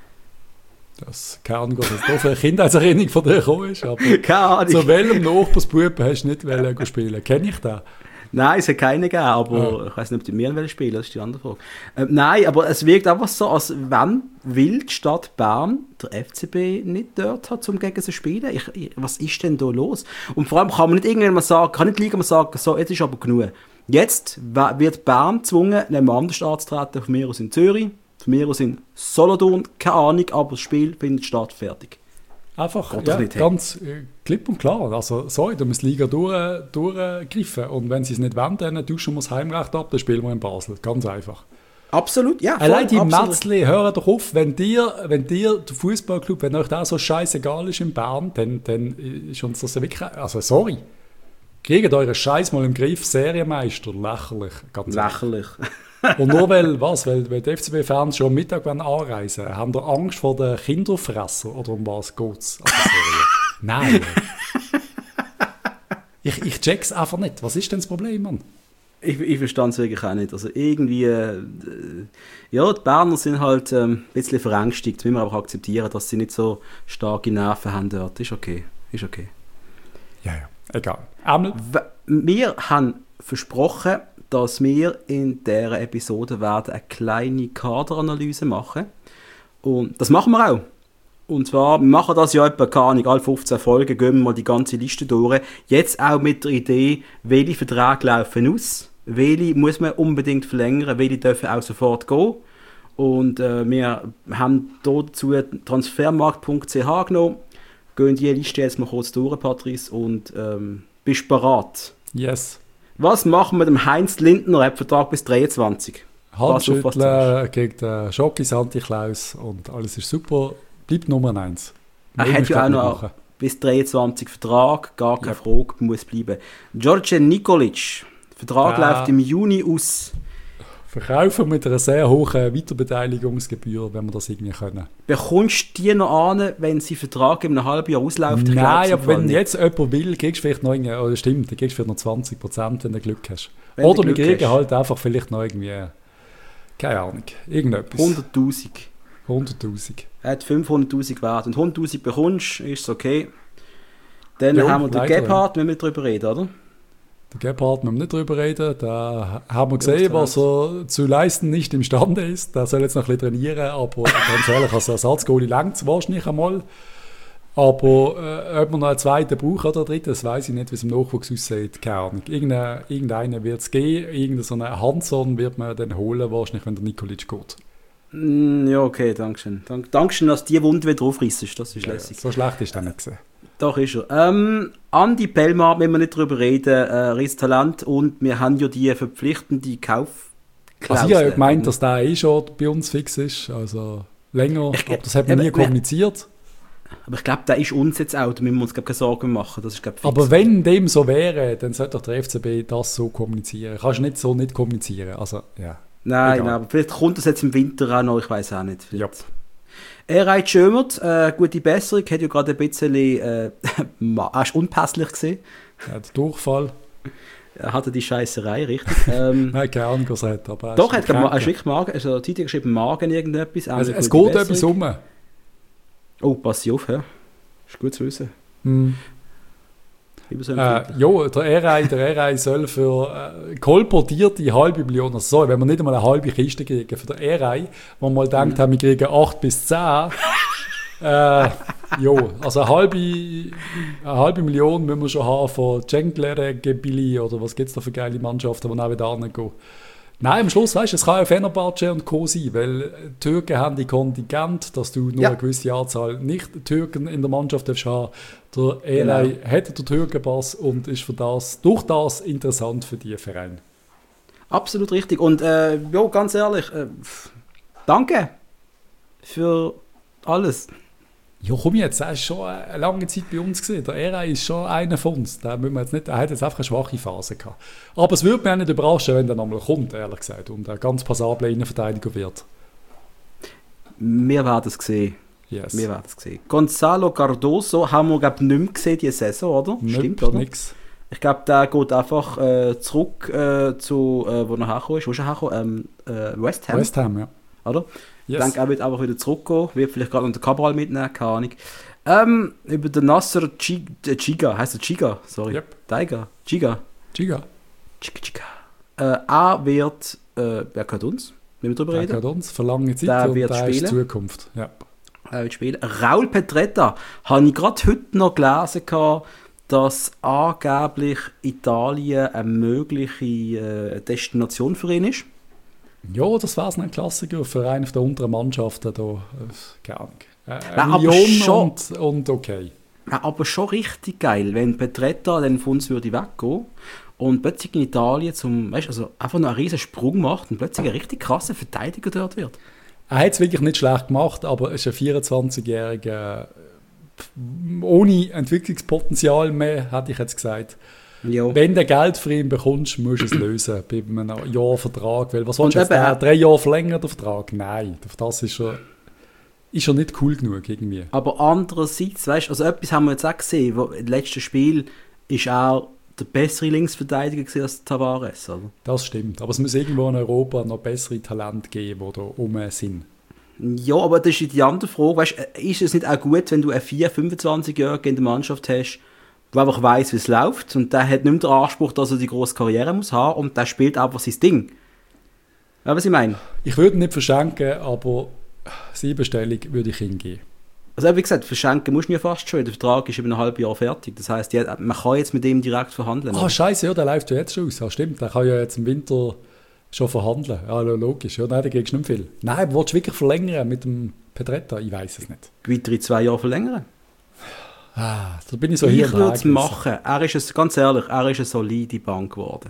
Das keine Ahnung, was das für eine Kindheitserinnerung von dir gekommen ist. Aber keine Ahnung. Zu welchem Nachbarsbub hast du nicht spielen? Kenne ich den? Nein, es hat keinen gegeben, aber ich weiß nicht, ob die mir spielen, das ist die andere Frage. Nein, aber es wirkt einfach so, als wenn die Stadt Bern der FCB nicht dort hat, um gegen sie zu spielen. Was ist denn da los? Und vor allem kann man nicht irgendwann mal sagen, kann nicht liegen mal sagen, so, jetzt ist aber genug. Jetzt wird Bern gezwungen, neben anders anzutreten, von mir aus in Zürich, von mir aus in Solothurn, keine Ahnung, aber das Spiel findet statt, fertig. Einfach, ja, ganz klipp und klar. Also, sorry, da muss die Liga durchgreifen. Und wenn sie es nicht wollen, dann tauschen wir das Heimrecht ab, dann spielen wir in Basel. Ganz einfach. Absolut, ja. Allein die Metzli, hören doch auf, wenn dir der Fußballclub, wenn euch das so scheißegal ist in Bern, dann ist uns das wirklich, also sorry. Kriegt euren Scheiß mal im Griff, Serienmeister, lächerlich. Ganz lächerlich. Und nur weil die FCB-Fans schon am Mittag anreisen, haben die Angst vor den Kinderfresser? Oder um was geht es? Also, nein. Ich check's einfach nicht. Was ist denn das Problem, Mann? Ich verstand es wirklich auch nicht. Also irgendwie, ja, die Berner sind halt ein bisschen verängstigt. Das müssen wir aber akzeptieren, dass sie nicht so starke Nerven haben dort. Ist okay. Ja, egal. Wir haben versprochen, dass wir in dieser Episode werden eine kleine Kaderanalyse machen. Und das machen wir auch. Und zwar, wir machen das ja etwa, keine Ahnung, alle 15 Folgen, gehen wir mal die ganze Liste durch. Jetzt auch mit der Idee, welche Verträge laufen aus, welche muss man unbedingt verlängern, welche dürfen auch sofort gehen. Und wir haben dazu transfermarkt.ch genommen. Gehen die Liste jetzt mal kurz durch, Patrice, und bist du bereit? Yes. Was machen wir mit dem Heinz Lindner? Er hat Vertrag bis 23. Handschütteln gegen den Schocki Santi Klaus und alles ist super. Bleibt Nummer 1. Er hat ja auch noch bis 23 Vertrag, gar keine Frage, muss bleiben. George Nikolic, Vertrag läuft im Juni aus. Verkaufen mit einer sehr hohen Weiterbeteiligungsgebühr, wenn wir das irgendwie können. Bekommst du die noch an, wenn sie Vertrag in einem halben Jahr ausläuft? Nein, aber wenn jetzt jemand will, kriegst du vielleicht noch irgendwie, oder stimmt, dann kriegst du vielleicht noch 20%, wenn du Glück hast. Wenn oder wir kriegen halt einfach vielleicht noch irgendwie, keine Ahnung, irgendetwas. 100'000. Er hat 500'000 wert. Und 100'000 bekommst, ist es okay. Dann haben wir den Gebhardt, müssen wir drüber reden, oder? Der Gebhardt müssen wir nicht drüber reden. Da haben wir gesehen, was er zu leisten nicht imstande ist. Der soll jetzt noch ein bisschen trainieren, aber ganz ehrlich, als Ersatzgoalie langt es wahrscheinlich einmal. Aber ob man noch einen zweiten braucht oder einen dritten, das weiß ich nicht, wie es im Nachwuchs aussieht. Keine Ahnung. Irgendeinen wird es geben. Irgendeinen Hanson wird man dann holen, wahrscheinlich, wenn der Nikolic geht. Ja, okay, dankeschön. Dankeschön, dass die Wunde wieder aufreissest. Das ist lässig. So schlecht ist er nicht gesehen. Doch, ist er. Andi Pellmann, wenn wir nicht drüber reden, Riestalent, und wir haben ja die verpflichtende Kaufklausel. Also ich habe gemeint, dass der schon bei uns fix ist, also länger, aber das hat man nie kommuniziert. Aber ich glaube, der ist uns jetzt auch, da müssen wir uns keine Sorgen machen. Das ist, fix. Aber wenn dem so wäre, dann sollte doch der FCB das so kommunizieren. Kannst du nicht so nicht kommunizieren, also ja. Nein, aber vielleicht kommt das jetzt im Winter auch noch, ich weiß auch nicht. Ja. Erhard Schömert, gute Besserung, hat ja gerade ein bisschen unpässlich gesehen. Ja, der Durchfall. Er hatte die Scheisserei, richtig. Nein, keine Ahnung, was er hat. Aber doch, er hat wirklich Magen, also die Zeitung geschrieben, Magen irgendetwas. Also, es geht etwas um. Oh, pass auf, ja. Ist gut zu wissen. Ja, der RI soll für kolportierte $500,000, also sorry, wenn wir nicht einmal eine halbe Kiste kriegen, für den RI, wo wir mal gedacht haben, wir kriegen 8 bis 10, also eine halbe Million müssen wir schon haben von Cenkler, Gebili oder was gibt es da für geile Mannschaften, die auch wieder angehen. Nein, am Schluss, weißt du, es kann auch Fenerbahce und Co. sein, weil die Türken haben die Kontingent, dass du nur eine gewisse Anzahl Nicht-Türken in der Mannschaft haben darfst. Der ELAI hat den Türkenpass und ist durch das interessant für die Vereine. Absolut richtig. Und ganz ehrlich, danke für alles. Ja, komm jetzt, er ist schon eine lange Zeit bei uns gewesen. Der ELAI ist schon einer von uns. Er hat jetzt einfach eine schwache Phase gehabt. Aber es würde mich auch nicht überraschen, wenn er nochmal kommt, ehrlich gesagt, und ein ganz passabler Innenverteidiger wird. Wir werden es sehen. Yes. Wir werden es sehen. Gonzalo Cardoso haben wir, glaube ich, nicht mehr gesehen diese Saison, oder? Stimmt, oder? Nix. Ich glaube, der geht einfach zurück zu, wo er hergekommen ist. Wo ist er hergekommen? West Ham. West Ham, ja. Oder? Yes. Ich denke, er wird einfach wieder zurückgehen. Wird vielleicht gerade noch den Cabral mitnehmen, keine Ahnung. Über den Nasser Chiga, heißt er Chiga? Sorry. Yep. Chiga. Er wird, wer gehört uns? Wenn wir darüber reden. Er gehört uns, für lange Zeit, der wird spielen. Ist Zukunft. Ja. Er wird spielen. Raul Petretta, habe ich gerade heute noch gelesen, dass angeblich Italien eine mögliche Destination für ihn ist. Ja, das wäre ein Klassiker für eine der unteren Mannschaften. Da, keine Ahnung. Eine Million und okay. Ja, aber schon richtig geil, wenn Petretta dann von uns würde weggehen und plötzlich in Italien einfach noch einen riesen Sprung macht und plötzlich ein richtig krasser Verteidiger dort wird. Er hat es wirklich nicht schlecht gemacht, aber er ist ein 24-Jähriger ohne Entwicklungspotenzial mehr, hätte ich jetzt gesagt. Jo. Wenn du Geld für ihn bekommst, musst du es lösen bei einem Jahrvertrag. Weil was willst du jetzt? 3 Jahre verlängern den Vertrag? Nein, das ist er nicht cool genug irgendwie. Aber andererseits, weißt du, also etwas haben wir jetzt auch gesehen, im letzten Spiel ist auch der bessere Linksverteidiger als Tavares, oder? Das stimmt, aber es muss irgendwo in Europa noch bessere Talente geben, die da rum sind. Ja, aber das ist die andere Frage, weißt, ist es nicht auch gut, wenn du einen 25-Jährigen in der Mannschaft hast, der einfach weiss, wie es läuft und der hat nicht mehr den Anspruch, dass er die grosse Karriere muss haben und der spielt einfach sein Ding. Ja, was ich meine? Ich würde ihn nicht verschenken, aber 7-stellig würde ich hingehen. Also wie gesagt, verschenken musst du ja fast schon, der Vertrag ist über ein halbes Jahr fertig. Das heisst, man kann jetzt mit ihm direkt verhandeln. Scheiße, ja, der läuft ja jetzt schon aus. Ja, stimmt, der kann ja jetzt im Winter schon verhandeln. Ja, logisch. Ja, nein, da kriegst du nicht viel. Nein, aber willst du wirklich verlängern mit dem Petretta? Ich weiß es nicht. Weitere 2 Jahre verlängern? Da bin ich so hier. Ich würde es machen. Ganz ehrlich, er ist eine solide Bank geworden.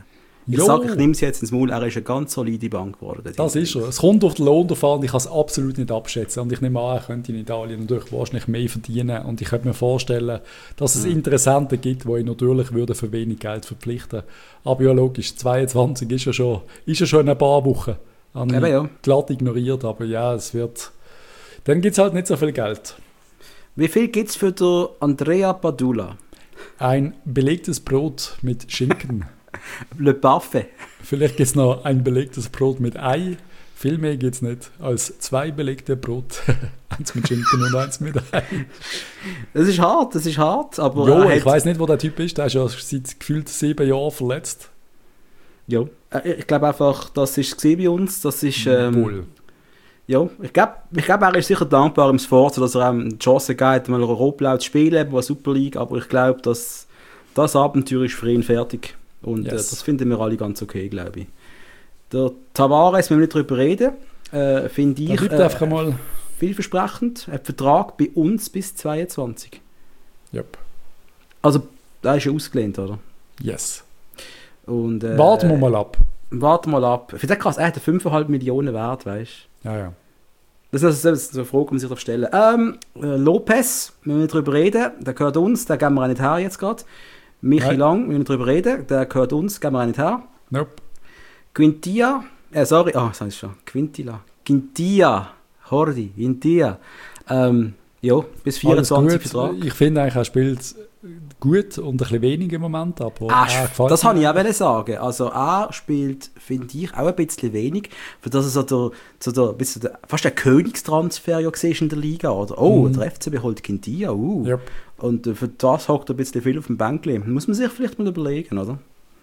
Ich Jo. sage, ich nehme es jetzt ins Maul, er ist eine ganz solide Bank geworden. Das ist er. Es kommt auf den Lohn drauf an, ich kann es absolut nicht abschätzen. Und ich nehme an, er könnte in Italien natürlich wahrscheinlich mehr verdienen. Und ich könnte mir vorstellen, dass es Interessenten gibt, die ihn natürlich würden für wenig Geld verpflichten. Aber ja, logisch, 22 ist ja schon in ein paar Wochen. Habe ich Ja. glatt ignoriert, aber ja, es wird... Dann gibt es halt nicht so viel Geld. Wie viel gibt es für den Andrea Padula? Ein belegtes Brot mit Schinken. Le Parfait. Vielleicht gibt es noch ein belegtes Brot mit Ei. Viel mehr geht es nicht als 2 belegte Brot. Eins mit Schinken und eins mit Ei. Das ist hart, aber Jo, er ich weiß nicht, wo der Typ ist. Der ist ja seit gefühlt 7 Jahren verletzt. Ja, ich glaube einfach, das ist es bei uns. Das ist, Wohl. ja, ich glaube, er ist sicher dankbar im Sport, dass er die Chance hat, mal Europablau zu spielen, wo Super League, aber ich glaube, dass das Abenteuer ist für ihn fertig. Und Yes. das finden wir alle ganz okay, glaube ich. Der Tavares, wenn wir nicht darüber reden, finde Da ich bleibt einfach einmal... vielversprechend. Ein Vertrag bei uns bis 22. Yep. Also, da ist ja ausgelehnt, oder? Yes. Und, Warten wir mal ab. Warten wir mal ab. Ich finde das krass, er hat 5,5 Millionen wert, weißt du? Ja, ja. Das ist eine Frage, die man sich darf stellen. Lopez, wenn wir nicht drüber reden, der gehört uns, der geben wir auch nicht her jetzt gerade. Michi Nein. Lang, wenn wir nicht drüber reden, der gehört uns, geben wir auch nicht her. Nope. Quintia, sorry, das habe ich schon. Quintia, Hordi, Quintia. Ja, bis 24 Alles Vertrag. gut. Ich finde eigentlich, er spielt gut und ein bisschen wenig im Moment, aber gefällt Das mir. habe ich auch sagen. Also er spielt, finde ich, auch ein bisschen wenig, für das er fast ein Königstransfer ja war in der Liga. Oder? Oh, der FCB holt Quintia. Yep. Und für das hockt er ein bisschen viel auf dem Bänkchen. Muss man sich vielleicht mal überlegen, oder?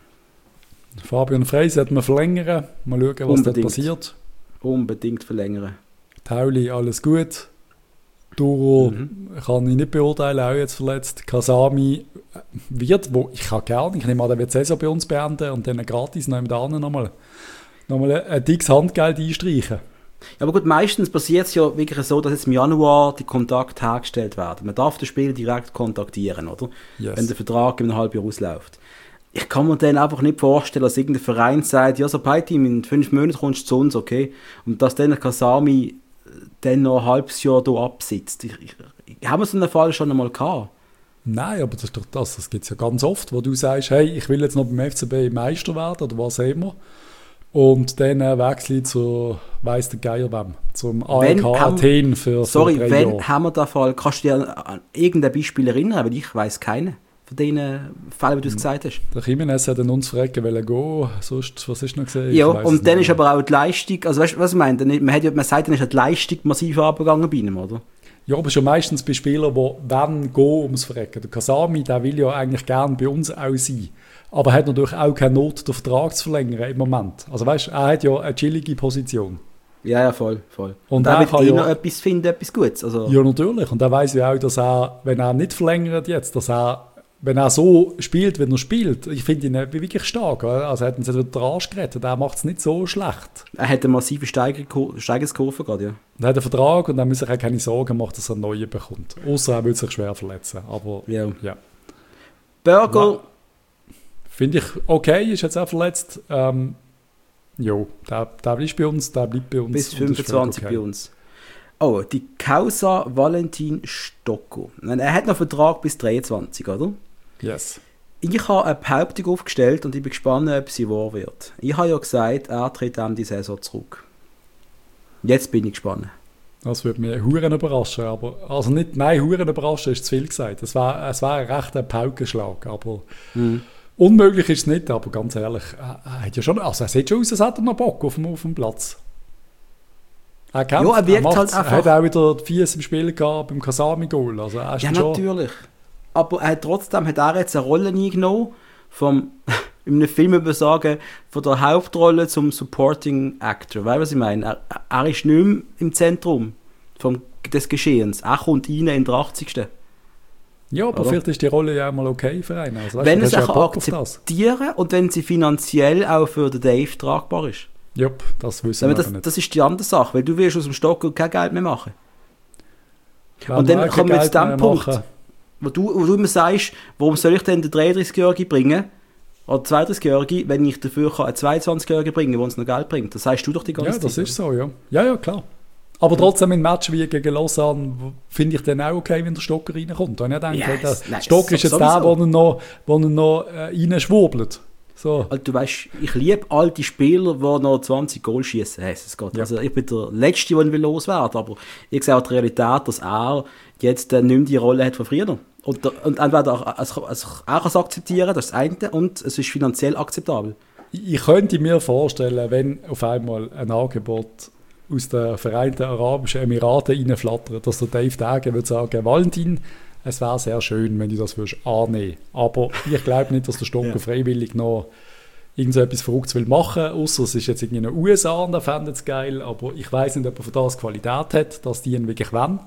Fabian Frey sollte man verlängern. Mal schauen, was dort Unbedingt. passiert. Unbedingt verlängern. Tauli, alles gut. Duro kann ich nicht beurteilen, auch jetzt verletzt. Kasami wird, ich kann gerne, ich nehme an, der wird die Saison bei uns beenden und dann gratis noch im Danen nochmal ein dickes Handgeld einstreichen. Ja, aber gut, meistens passiert es ja wirklich so, dass jetzt im Januar die Kontakte hergestellt werden. Man darf den Spieler direkt kontaktieren, oder? Yes. Wenn der Vertrag in einem halben Jahr ausläuft. Ich kann mir dann einfach nicht vorstellen, dass irgendein Verein sagt, ja, so bei Team, in 5 Monaten kommst du zu uns, okay? Und dass dann Kasami dann noch ein halbes Jahr hier absitzt. Haben wir so einen Fall schon einmal gehabt? Nein, aber das ist doch das gibt es ja ganz oft, wo du sagst, hey, ich will jetzt noch beim FCB Meister werden oder was auch immer. Und dann wechsle ich zu, weiss der Geier wem, zum AEK Athen für 3 Jahre. Wenn haben wir den Fall, kannst du dir an irgendein Beispiel erinnern? Weil ich weiss keinen von den Fällen, wie du es gesagt hast. Der Jimenez hat dann uns fragen, will er gehen, sonst, was ist noch gesehen? Ja, und dann ist aber auch die Leistung, also weißt du, was ich meine? Man sagt, dann ist die Leistung massiv abgegangen bei ihm, oder? Ja, aber schon meistens bei Spielern, die gehen ums Verrecken. Der Kasami, der will ja eigentlich gerne bei uns auch sein. Aber hat natürlich auch keine Not, den Vertrag zu verlängern im Moment. Also weißt du, er hat ja eine chillige Position. Ja, voll. Und er er wird kann ja noch etwas finden, etwas Gutes. Also. Ja, natürlich. Und er weiß ja auch, dass er, wenn er nicht verlängert jetzt, dass er, wenn er so spielt, wie er spielt, ich finde ihn wirklich stark. Also er hat uns den Arsch gerettet, er macht es nicht so schlecht. Er hat eine massive Steigerungskurve gerade, ja. Er hat einen Vertrag und er muss sich auch keine Sorgen machen, dass er einen neuen bekommt. Außer er will sich schwer verletzen. Aber Ja. Ja. Burger, Finde ich okay, ist jetzt auch verletzt. Jo, der ist bei uns, der bleibt bei uns. bis und das ist 25 völlig bei uns. Oh, die Causa Valentin Stocco. Er hat noch einen Vertrag bis 23, oder? Yes. Ich habe eine Behauptung aufgestellt und ich bin gespannt, ob sie wahr wird. Ich habe ja gesagt, er tritt an die Saison zurück. Jetzt bin ich gespannt. Das würde mich huren überraschen, aber also nicht, nein, huren überraschen ist zu viel gesagt. Es war ein rechter Paukenschlag, aber unmöglich ist es nicht, aber ganz ehrlich, er hat ja schon, also er sieht schon aus, als hätte er noch Bock auf dem Platz. Er kämpft, Ja, er wirkt macht's, halt einfach- Er hat auch wieder die Fies im Spiel gehabt beim Kasami-Goal, also er ist Ja, schon... natürlich. Aber trotzdem hat er jetzt eine Rolle eingenommen, in einem Film würde ich sagen, von der Hauptrolle zum Supporting Actor. Weißt du, was ich meine? Er ist nicht mehr im Zentrum des Geschehens. Er kommt rein in der 80. Ja, aber Oder? vielleicht ist die Rolle ja auch mal okay für einen. Also, weißt Wenn du, er sie hast ja Bock auf akzeptieren und wenn sie finanziell auch für den Dave tragbar ist. Ja, das wissen wir nicht. Das ist die andere Sache, weil du wirst aus dem Stock kein Geld mehr machen. Wenn Und wir dann auch kommen wir kein zu dem Geld mehr Punkt, machen, wo du immer sagst, warum soll ich denn den 33-Jährigen bringen? oder 32-Jährige, wenn ich dafür einen 22-Jährigen bringen kann, der uns noch Geld bringt. Das sagst du doch die ganze Zeit. Ja, das ist so, ja. Ja, klar. Aber trotzdem in Match wie gegen Lausanne finde ich dann auch okay, wenn der Stocker reinkommt. Da habe ich gedacht, der Stocker ist jetzt der er noch reinschwurbelt. So. Also, du weißt, ich liebe alte Spieler, die noch 20 Goal schießen. Ja. Also, ich bin der Letzte, der ihn loswerden will. Aber ich sehe auch die Realität, dass er jetzt nicht mehr die Rolle hat von früher. Und entweder auch akzeptieren, das ist das eine, und es ist finanziell akzeptabel. Ich könnte mir vorstellen, wenn auf einmal ein Angebot aus den Vereinten Arabischen Emiraten reinflattert, dass der Dave Degen würde sagen, Valentin, es wäre sehr schön, wenn du das annehmen würdest. Aber ich glaube nicht, dass der Stocker freiwillig noch irgend so etwas Verrücktes machen will, außer es ist jetzt irgendwie in den USA und er fände es geil, aber ich weiss nicht, ob er für das Qualität hat, dass die ihn wirklich wollen.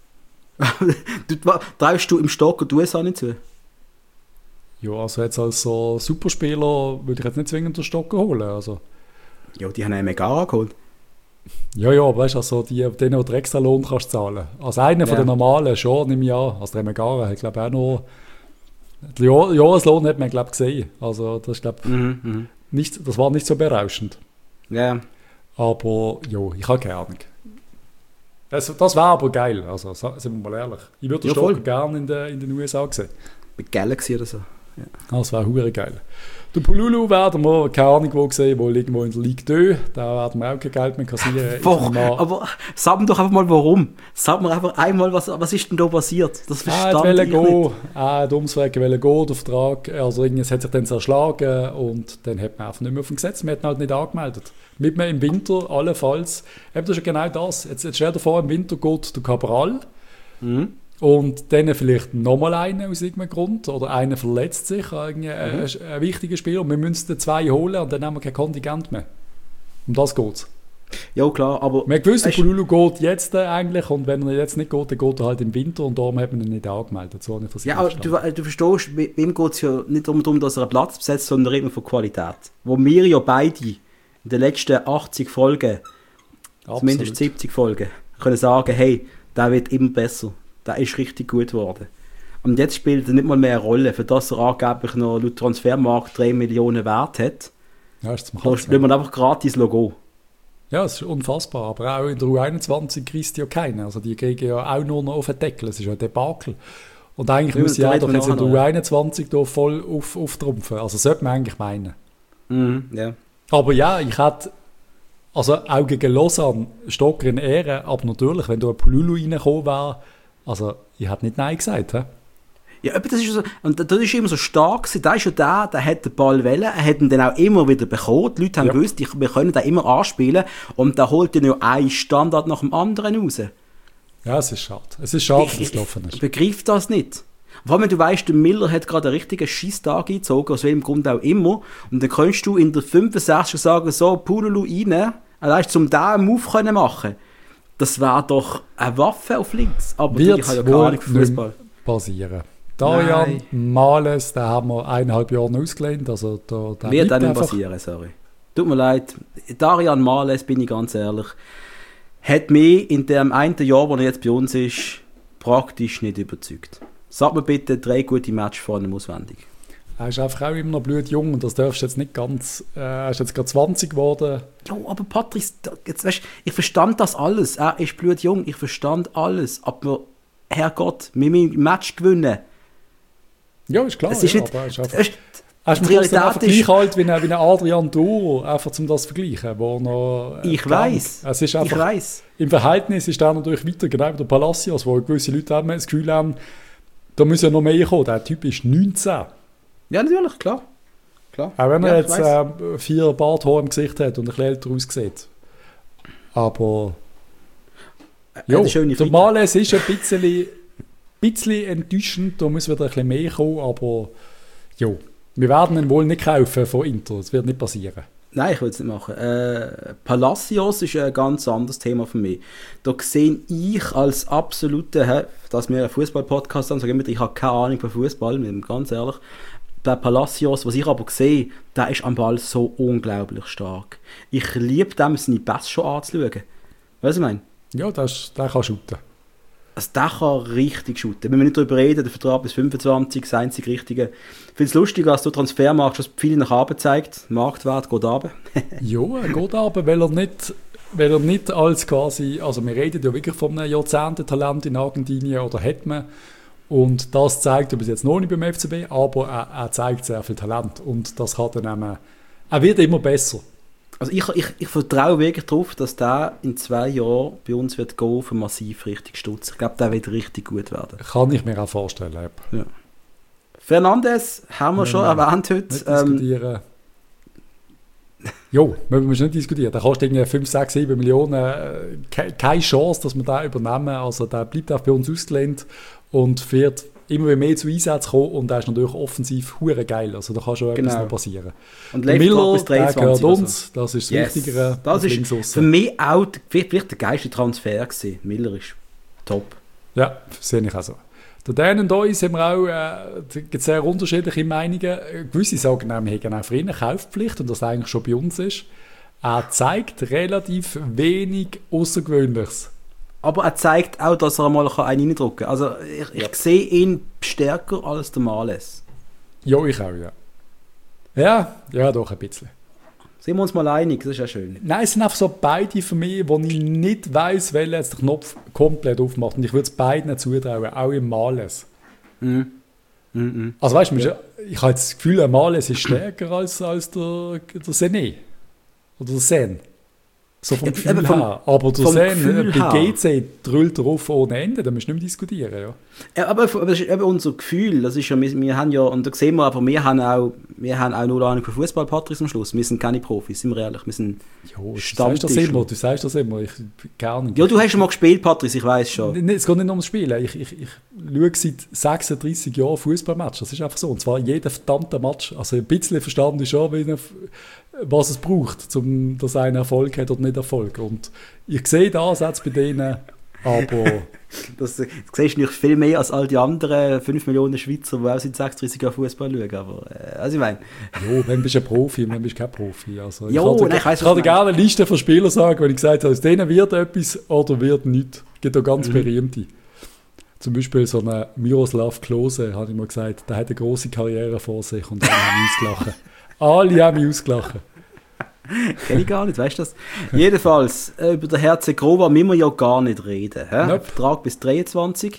Traust du im Stocker die USA nicht zu? Ja, also jetzt als so Superspieler würde ich jetzt nicht zwingend den Stocker holen. Also. Ja, die haben einen Megara geholt. Ja, aber weißt du, also denen, die du extra Lohn kannst zahlen. Als einer von den normalen schon im Jahr, also der Megara hat glaube ich auch noch, den Jahreslohn hat man glaube ich gesehen. Also das ist glaube nicht, das war nicht so berauschend. Ja. Aber ja, ich habe keine Ahnung. Das wäre aber geil, also sind wir mal ehrlich. Ich würde den Stocker gerne in den USA sehen. Mit Galaxy oder so. Ja. Das wäre hure geil. Der Pululu werden wir, keine Ahnung wo gesehen, wohl irgendwo in der Ligue 2. Da werden wir auch kein Geld mehr kassieren. Aber sag mir doch einfach mal warum. Sag mir einfach einmal, was ist denn da passiert? Das verstand ich nicht. Umsweg wollte gehen, der Vertrag, also es hat sich dann zerschlagen und dann hat man einfach nicht mehr auf dem Gesetz, man hat ihn halt nicht angemeldet. Mit mir im Winter allenfalls, eben das ist ja genau das, jetzt stell dir vor, im Winter geht der Cabral, und dann vielleicht nochmal einen aus irgendeinem Grund oder einer verletzt sich, ein wichtiger Spieler, und wir müssen den 2 holen und dann haben wir kein Kontingent mehr. Um das geht es. Ja, klar, aber... Wir wissen, Pululu geht jetzt eigentlich, und wenn er jetzt nicht geht, dann geht er halt im Winter und darum hat man ihn nicht angemeldet. So nicht, ja, aber du verstehst, wem geht es ja nicht darum, dass er einen Platz besetzt, sondern immer von Qualität. Wo wir ja beide in den letzten 80 Folgen, zumindest 70 Folgen, können sagen, hey, der wird immer besser. Der ist richtig gut geworden. Und jetzt spielt er nicht mal mehr eine Rolle, für das er angeblich noch laut Transfermarkt 3 Millionen Wert hat. Ja, ist zum da spielt man einfach gratis Logo. Ja, es ist unfassbar. Aber auch in der U21 kriegst du ja keinen. Also die kriegen ja auch nur noch auf den Deckel. Es ist ja ein Debakel. Und eigentlich muss ja doch jetzt in der U21 da voll auftrumpfen. Also sollte man eigentlich meinen. Ja. Aber ja, ich hätte... Also auch gegen Lausanne Stocker in Ehre, aber natürlich, wenn da ein Pululu reingekommen wäre, also ich hätte nicht Nein gesagt. He? Ja, das ist so, und das ist immer so stark gewesen. Der ist ja der hat den Ball wollen, er hat ihn dann auch immer wieder bekommen. Die Leute haben gewusst, wir können den immer anspielen, und der holt dann ja einen Standard nach dem anderen raus. Ja, es ist schade. Es ist schade, dass es gelaufen ist. Ich begreife das nicht. Vor allem, wenn du weißt, der Miller hat gerade einen richtigen Scheisstag eingezogen, aus welchem Grund auch immer, und dann kannst du in der 65. sagen, so, Pululu rein, allein um diesen Move können machen. Das wäre doch eine Waffe auf links. Aber wird ich habe ja keine Ahnung von Fußball. Passieren. Darian Males, den haben wir 1,5 Jahre ausgelehnt. Also der wird auch nicht passieren, sorry. Tut mir leid. Darian Males, bin ich ganz ehrlich, hat mich in dem einen Jahr, wo er jetzt bei uns ist, praktisch nicht überzeugt. Sag mir bitte 3 gute Matches vor einem auswendig. Er ist einfach auch immer noch blutjung und das darfst du jetzt nicht ganz... er ist jetzt gerade 20 geworden. Ja, aber Patrice, jetzt weißt, ich verstand das alles. Er ist blutjung, ich verstand alles. Aber Herrgott, wir müssen ein Match gewinnen. Ja, ist klar. Es ist ja, nicht, aber ist einfach, die Realität einfach gleich alt wie ein Adrian Duro, einfach um das zu vergleichen. Wo noch, ich weiss. Es ist einfach, ich weiss. Im Verhältnis ist er natürlich weiter, genau wie der Palacios, wo gewisse Leute haben das Gefühl haben, da muss ja noch mehr kommen. Der Typ ist 19. Ja, natürlich, klar. Auch wenn er jetzt 4 Barthaare im Gesicht hat und ein bisschen älter aussieht. Aber ja, der Males ist ein bisschen enttäuschend, da muss wieder ein bisschen mehr kommen, aber ja, wir werden ihn wohl nicht kaufen von Inter, das wird nicht passieren. Nein, ich will es nicht machen. Palacios ist ein ganz anderes Thema für mich. Da sehe ich als absolute, dass wir einen Fußball-Podcast haben, sage ich habe keine Ahnung von Fußball, ganz ehrlich. Der Palacios, was ich aber sehe, der ist am Ball so unglaublich stark. Ich liebe dem, seine Pässe schon anzuschauen. Weißt du, was ich meine? Ja, der kann shooten. Also der kann richtig shooten. Wenn wir nicht darüber reden, der Vertrag bis 25, das einzige Richtige. Ich finde es lustig, dass du Transfer machst, was viele nach oben zeigt. Marktwert geht runter. Ja, er geht aber, weil er nicht als quasi, also wir reden ja wirklich von einem Jahrzehnten-Talent in Argentinien, oder hat man. Und das zeigt er bis jetzt noch nicht beim FCB, aber er zeigt sehr viel Talent. Und das kann dann eben, er wird immer besser. Also ich vertraue wirklich darauf, dass der in 2 Jahren bei uns wird gehen für massiv richtig Stutz. Ich glaube, der wird richtig gut werden. Kann ich mir auch vorstellen. Ja. Fernandes haben wir schon erwähnt heute. Nicht diskutieren. Jo, müssen wir nicht diskutieren. Der kostet irgendwie 5, 6, 7 Millionen. Keine Chance, dass wir den übernehmen. Also der bleibt auch bei uns ausgelehnt und wird immer mehr zu Einsätzen kommen, und der ist natürlich offensiv hure geil. Also da kann schon etwas noch passieren. Und Miller, bis 23, der gehört uns. also. Das ist das Wichtigere. Das ist für mich auch vielleicht der geilste Transfer gewesen. Miller ist top. Ja, sehe ich auch so. Der Dan und uns haben wir auch, da gibt es sehr unterschiedliche Meinungen. Gewisse sagen, wir haben auch für ihn eine Kaufpflicht, und das eigentlich schon bei uns ist. Er zeigt relativ wenig Außergewöhnliches. Aber er zeigt auch, dass er mal einen reindrücken kann. Also ich sehe ihn stärker als der Males. Ja, ich auch, ja. Ja, doch ein bisschen. Sind wir uns mal einig, das ist ja schön. Nein, es sind einfach so beide für mich, wo ich nicht weiss, welcher jetzt den Knopf komplett aufmacht. Und ich würde es beiden zutrauen, auch im Males. Also weißt du, ich habe jetzt das Gefühl, ein Males ist stärker als der Sené. Oder der Sen. So vom Gefühl her. Aber der Sen, bei GC drüllt er auf ohne Ende, da musst du nicht mehr diskutieren. Ja. Aber das ist eben unser Gefühl. Das ist ja, wir haben ja, und da sehen wir aber, wir haben auch null Ahnung von Fußball, Patrick, am Schluss. Wir sind keine Profis, sind wir ehrlich. Wir sind Stammtisch. Du sagst das immer. Ich gar nicht. Ja, du hast schon mal gespielt, Patrick, ich weiss schon. Es geht nicht ums Spielen. Ich schaue seit 36 Jahren Fußballmatch. Das ist einfach so. Und zwar jeder verdammte Match. Also ein bisschen verstanden ist schon, was es braucht, dass einer Erfolg hat oder nicht Erfolg. Und ich sehe den Ansatz bei denen, aber... Das siehst du nicht viel mehr als all die anderen 5 Millionen Schweizer, die auch seit 36 Jahren Fußball schauen. Aber, also ich meine... Jo, wenn bist du ein Profi, wenn bist du kein Profi. Also, ich kann dir gerne eine Liste von Spielern sagen, wenn ich gesagt habe, aus denen wird etwas oder wird nichts. Es gibt auch ganz berühmte. Zum Beispiel so einen Miroslav Klose, habe ich mal gesagt, der hat eine grosse Karriere vor sich, und alle haben mich ausgelacht. Alle haben mich ausgelacht. Kenn ich gar nicht, weißt du das? Jedenfalls, über den Herzen Grova müssen wir ja gar nicht reden. Nope. Vertrag bis 23.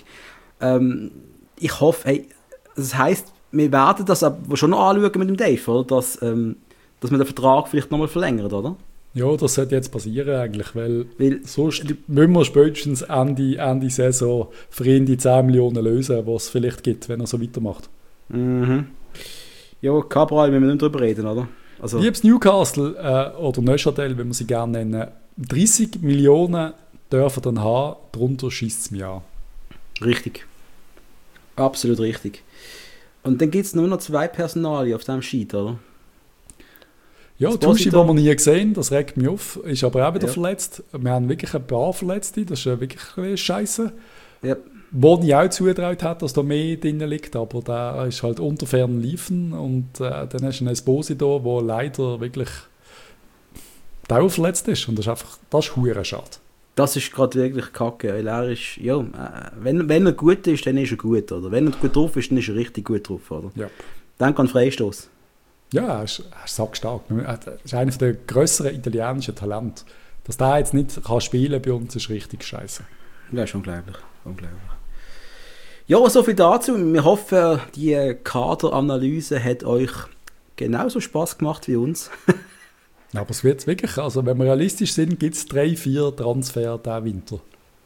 Ich hoffe, das heisst, wir werden das aber schon noch anschauen mit dem Dave, oder? Dass man den Vertrag vielleicht nochmal verlängert, oder? Ja, das sollte jetzt passieren eigentlich, weil sonst müssen wir spätestens Ende Saison für ihn die 10 Millionen lösen, die es vielleicht gibt, wenn er so weitermacht. Mhm. Ja, Cabral, müssen wir nicht drüber reden, oder? Also, liebes Newcastle oder Neuchâtel, wenn wir sie gerne nennen, 30 Millionen dürfen dann haben, darunter schießt es mir an. Richtig. Absolut richtig. Und dann gibt es nur noch 2 Personalien auf diesem Sheet, oder? Ja, Tuschi, den wir nie gesehen, das regt mich auf, ist aber auch wieder verletzt. Wir haben wirklich ein paar Verletzte, das ist wirklich scheiße. Ja. Wo ich auch zugetraut habe, dass da mehr drin liegt, aber der ist halt unter fernen Liefen, und dann hast du einen Esposito, der leider wirklich dauerverletzt ist, und das ist verdammt schade. Das ist gerade wirklich kacke, weil er ist, wenn er gut ist, dann ist er gut, oder? Wenn er gut drauf ist, dann ist er richtig gut drauf, oder? Ja. Dann kann Freistoß. Ja, er ist sackstark. Er ist einer der grösseren italienischen Talente. Dass der jetzt nicht spielen kann bei uns, ist richtig scheiße. Ja, ist unglaublich. Ja, so viel dazu. Wir hoffen, die Kaderanalyse hat euch genauso Spass gemacht wie uns. Ja, aber es wird wirklich, also wenn wir realistisch sind, gibt es 3-4 Transfer diesen Winter.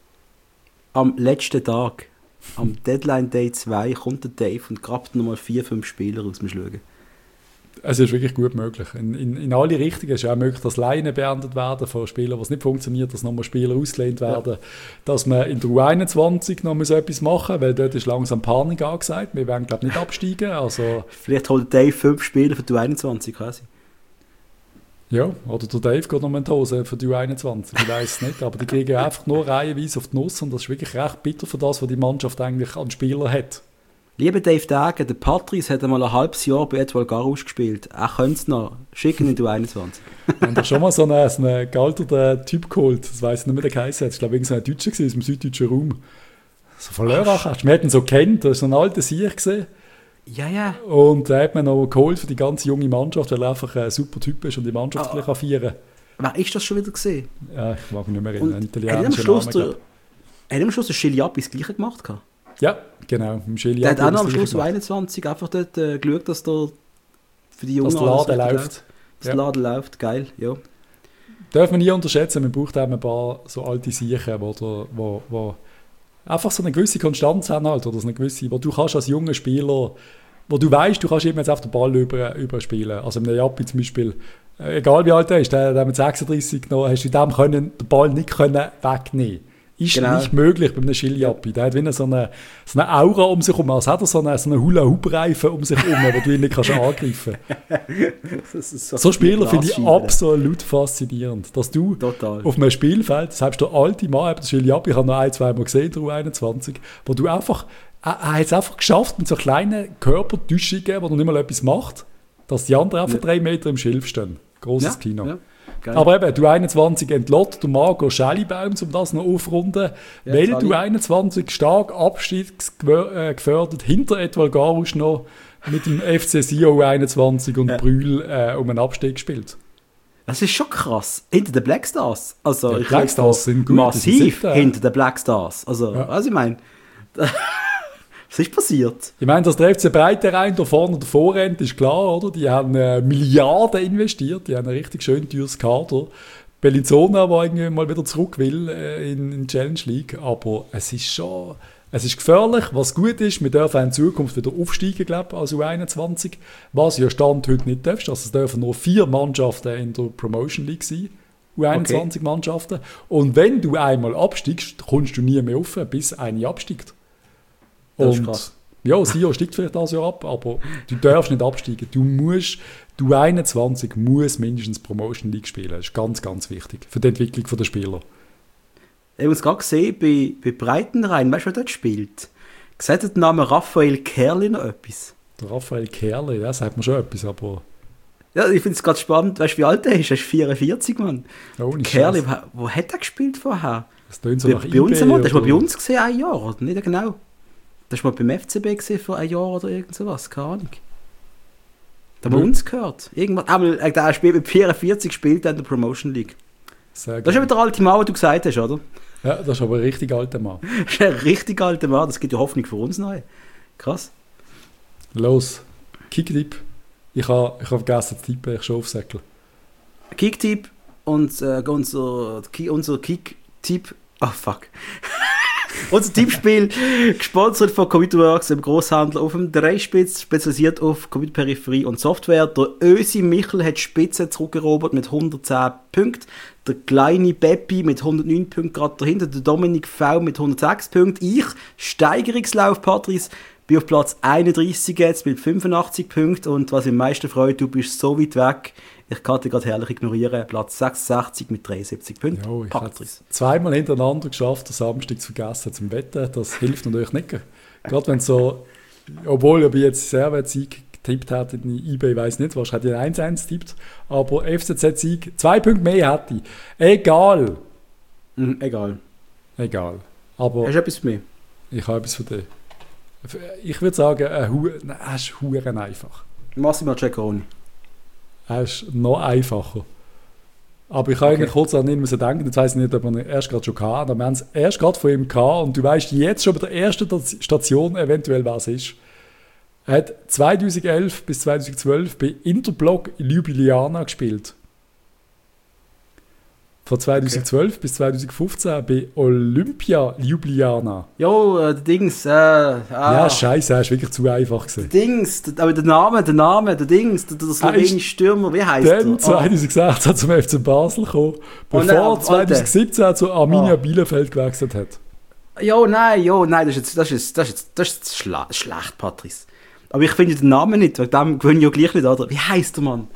Am letzten Tag, am Deadline Day 2, kommt der Dave und grabt nochmal 4-5 Spieler aus dem Schlagen. Es ist wirklich gut möglich. In alle Richtungen ist es auch möglich, dass Leinen beendet werden von Spielern, was nicht funktioniert, dass nochmal Spieler ausgelehnt werden, dass man in der U21 noch so etwas machen muss, weil dort ist langsam Panik angesagt. Wir werden, glaube ich, nicht absteigen. Also, vielleicht holt Dave 5 Spieler für die U21 quasi. Ja, oder der Dave geht noch in die Hose für die U21, ich weiß es nicht, aber die kriegen einfach nur reihenweise auf die Nuss, und das ist wirklich recht bitter für das, was die Mannschaft eigentlich an Spielern hat. Lieber Dave Degen, der Patrice hat einmal ein halbes Jahr bei Etoile Garous gespielt. Er könnte es noch. Schicken in die U21. Wir haben doch schon mal so einen gealterten Typ geholt. Das weiss ich nicht mehr, der geheißen hat. Ich glaube, irgendein Deutscher aus dem süddeutschen Raum. So von Lörrach hast du, man hat ihn so kennt, das ist so ein alter Sieg gesehen. Ja. Und da hat man noch geholt für die ganze junge Mannschaft, weil er einfach ein super Typ ist und die Mannschaft gleich feiern. Wer ist das schon wieder gesehen? Ja, ich mag mich nicht mehr erinnern. Ein Hat italienischer Name, am Schluss der Chiliapi das Gleiche gemacht? Ja, genau. Der hat auch noch am Schluss 21 einfach dort geschaut, dass der für die Jungen dass der Laden läuft. Der Laden läuft, geil, ja. Darf man nie unterschätzen, man braucht eben ein paar so alte Siechen, wo einfach so eine gewisse Konstanz haben halt, oder so eine gewisse, wo du kannst als junger Spieler, wo du weißt, du kannst immer jetzt auf den Ball überspielen. Also mit Jappi zum Beispiel, egal wie alt er ist, der mit 36 genommen, hast du dem den Ball nicht wegnehmen. Ist nicht möglich bei einem Chiliapi. Der hat wie so eine Aura um sich herum, als hat er so einen Hula-Hoop-Reifen um sich herum, wo du ihn nicht angreifen kannst. So Spieler finde ich absolut faszinierend. Dass du auf einem Spielfeld, selbst der alte Mann, der Chiliapi, ich habe noch ein-, zweimal gesehen, der U21, wo du einfach, er hat es einfach geschafft, mit so kleinen Körpertäuschungen, wo er nicht mal etwas macht, dass die anderen einfach 3 Meter im Schilf stehen. Grosses Kino. Ja. Geil. Aber eben, du 21 entlott, du Marco Schellibaum, um das noch aufrunden, ja, weil du 21 stark abstiegsgefördert hinter Edouard Garouche noch mit dem FC Sion 21 und Brühl um einen Abstieg gespielt. Das ist schon krass. Hinter den Black Stars. Also, die Black Stars sind gut. Massiv hinter den Black Stars. Also, was ich meine... Was ist passiert? Ich meine, dass der FC Breitenrhein da vorne und davor rennt, ist klar, oder? Die haben Milliarden investiert, die haben ein richtig schön teures Kader. Bellinzona, der irgendwie mal wieder zurück will in die Challenge League, aber es ist gefährlich. Was gut ist, wir dürfen in Zukunft wieder aufsteigen, glaube ich, als U21, was ja Stand heute nicht darfst. Also es dürfen nur 4 Mannschaften in der Promotion League sein, U21 Mannschaften. Und wenn du einmal absteigst, kommst du nie mehr rauf, bis eine absteigt. Das ist krass. Ja, Sion steigt vielleicht das Jahr ab, aber du darfst nicht absteigen. Du 21 musst mindestens Promotion League spielen. Das ist ganz, ganz wichtig für die Entwicklung der Spieler. Ich habe es gerade gesehen, bei Breitenrhein, weißt du, wer dort spielt? Gesagt hat der Name Raphael Kerli noch etwas? Der Raphael Kerli, ja, sagt mir schon etwas, aber... Ja, ich finde es gerade spannend. Weißt du, wie alt er ist? Er ist 44, Mann. Oh, Kerli, wo hat er gespielt vorher? Das tönt so nach bei uns einmal, das war bei uns gesehen, ein Jahr, oder nicht genau? Das war mal beim FCB gesehen vor einem Jahr oder irgend sowas, keine Ahnung. Da haben wir uns gehört. Irgendwann, aber der spielt mit 44 spielt in der Promotion League. Sehr das ist aber der alte Mann, den du gesagt hast, oder? Ja, das ist aber ein richtig alter Mann. Das ist ein richtig alter Mann, das gibt ja Hoffnung für uns neu. Krass. Los, Kicktipp. Ich hab vergessen zu tippen, ich schon auf Säckel. Kicktipp und unser Kicktipp. Oh fuck. Unser Tippspiel, gesponsert von Computerworks, dem Grosshandel auf dem Dreispitz, spezialisiert auf Computerperipherie und Software. Der Ösi Michel hat Spitze zurückerobert mit 110 Punkten. Der kleine Beppi mit 109 Punkten gerade dahinter. Der Dominik V mit 106 Punkten. Ich, Steigerungslauf, Patrice, bin auf Platz 31 jetzt mit 85 Punkten. Und was mich am meisten freut, du bist so weit weg. Ich kann dich gerade herrlich ignorieren. Platz 66 mit 73 Punkten. Jo, ich habe zweimal hintereinander geschafft, den Samstag zu vergessen zum Wetten. Das hilft natürlich nicht. Gerade wenn so, obwohl ich jetzt Servet-Sieg getippt hätte in eBay, weiß nicht, was hätte ich 1-1 getippt. Aber FCZ-Sieg, 2 Punkte mehr hätte ich. Egal. Egal. Aber hast du etwas für mich? Ich habe etwas für dich. Ich würde sagen, es ist verdammt einfach. Massimo Giacconi. Es ist noch einfacher. Aber ich kann eigentlich kurz an ihn denken, jetzt weiss ich nicht, ob wir ihn erst gerade schon hatten, aber wir haben es erst gerade von ihm gehabt und du weißt jetzt schon bei der ersten Station eventuell, was es ist. Er hat 2011 bis 2012 bei Interblock Ljubljana gespielt. Von 2012 bis 2015 bei Olympia Ljubljana. Jo, der Dings. Ja, scheiße, er ist wirklich zu einfach gewesen. Der Dings, aber der Name, der Dings, der slowenische Stürmer, wie heisst der? Dann 2016 zum FC Basel gekommen, bevor 2017 zu Arminia Bielefeld gewechselt hat. Nein, das ist schlecht, Patrice. Aber ich finde den Namen nicht, wegen dem gewinne ich ja gleich nicht, oder? Wie heisst der Mann?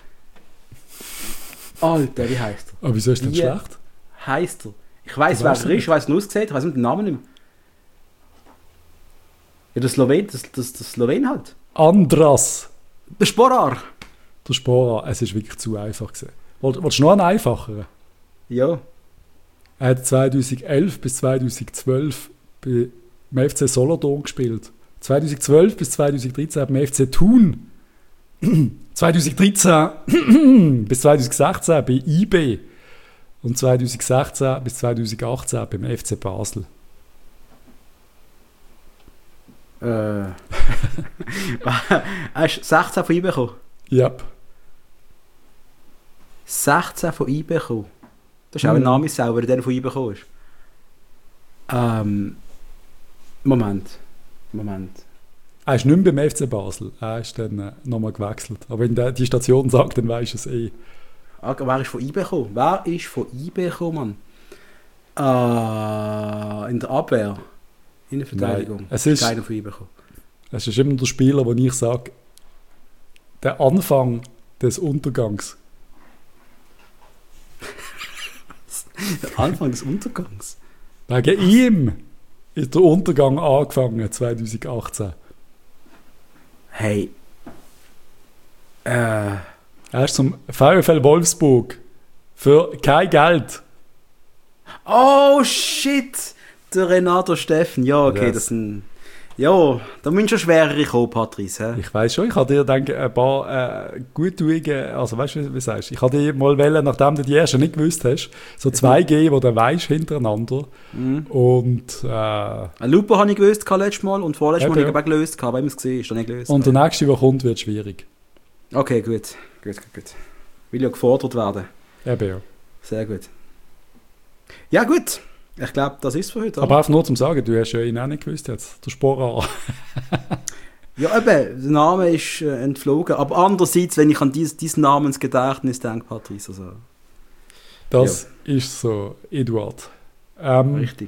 Alter, wie heisst er? Aber wieso ist das schlecht? Heisst er? Ich weiss, wer er ist, ich weiss, wie er aussieht, ich weiss nicht den Namen nicht mehr. Ja, der Slowen halt. Andras. Der Sporar. Es ist wirklich zu einfach gewesen. Wolltest du noch einen einfacheren? Ja. Er hat 2011 bis 2012 bei im FC Solothurn gespielt. 2012 bis 2013 beim FC Thun. 2013 bis 2016 bei IB. Und 2016 bis 2018 beim FC Basel. Hast du 16 von IB bekommen? Yep. 16 von IB bekommen? Das ist auch ein Name selber, der von IB bekommen ist. Moment. Er ist nicht mehr beim FC Basel. Er ist dann nochmal gewechselt. Aber wenn die Station sagt, dann weisst du es eh. Wer ist von IB gekommen? Wer ist von IB gekommen, Mann? In der Abwehr. In der Verteidigung. Nein, es ist keiner von IB gekommen. Es ist immer der Spieler, wo ich sage, der Anfang des Untergangs. Der Anfang des Untergangs? Wegen ihm ist der Untergang angefangen, 2018. Hey. Er ist zum VfL Wolfsburg für kein Geld. Oh shit! Der Renato Steffen. Ja, okay, Yes. das sind. Ja, da müssen schon schwerere kommen, Patrice. He? Ich weiss schon, ich habe dir denke, ein paar Guttuungen, also weißt du, wie sagst du? Ich habe dir mal wollen, nachdem du die ersten nicht gewusst hast, so 2 geben, die du weisst hintereinander. Und Ein Lupo habe ich gelöst letztes Mal und vorletztes Mal Eben, habe ich gelöst, weil man es gesehen ist, dann nicht gelöst. der nächste, der kommt, wird schwierig. Okay, gut. Will ja gefordert werden. Eben, ja. Sehr gut. Ja, gut. Ich glaube, das ist für heute. Aber einfach nur zum Sagen, du hast ja ihn auch nicht gewusst jetzt, der Sporar. Ja, eben, der Name ist entflogen. Aber andererseits, wenn ich an dieses Namensgedächtnis denke, Patrice, also... Das ist so, Eduard. Richtig.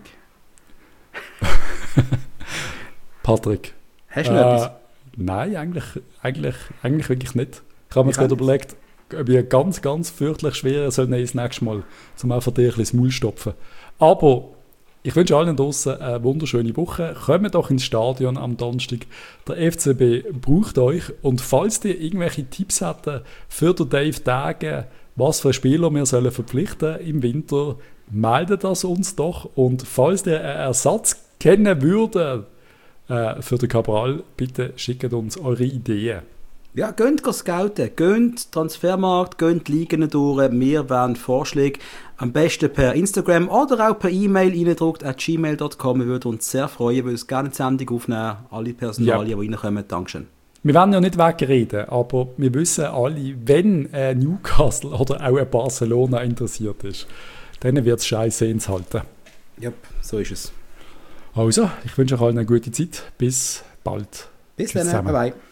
Patrick. Hast du noch etwas? Nein, eigentlich wirklich nicht. Ich habe mir jetzt gerade überlegt, ob ich ganz, ganz fürchterlich schwer soll das nächste Mal, um einfach dir ein bisschen das Maul stopfen. Aber ich wünsche allen draussen eine wunderschöne Woche. Kommt doch ins Stadion am Donnerstag. Der FCB braucht euch. Und falls ihr irgendwelche Tipps hättet für den Dave Dagen, was für Spieler wir sollen verpflichten im Winter, meldet das uns doch. Und falls ihr einen Ersatz kennen würdet für den Cabral, bitte schickt uns eure Ideen. Ja, geht scouten, geht Transfermarkt, geht Ligen durch. Wir wollen Vorschläge am besten per Instagram oder auch per E-Mail reindruckt @gmail.com. Wir würden uns sehr freuen, wir uns gerne eine Sendung aufnehmen. Alle Personalien, die reinkommen, Dankeschön. Wir werden ja nicht wegreden, aber wir wissen alle, wenn Newcastle oder auch ein Barcelona interessiert ist, dann wird es scheiße ins Halten. Ja, so ist es. Also, ich wünsche euch allen eine gute Zeit. Bis bald. Bis Tschüss dann, zusammen. bye bye.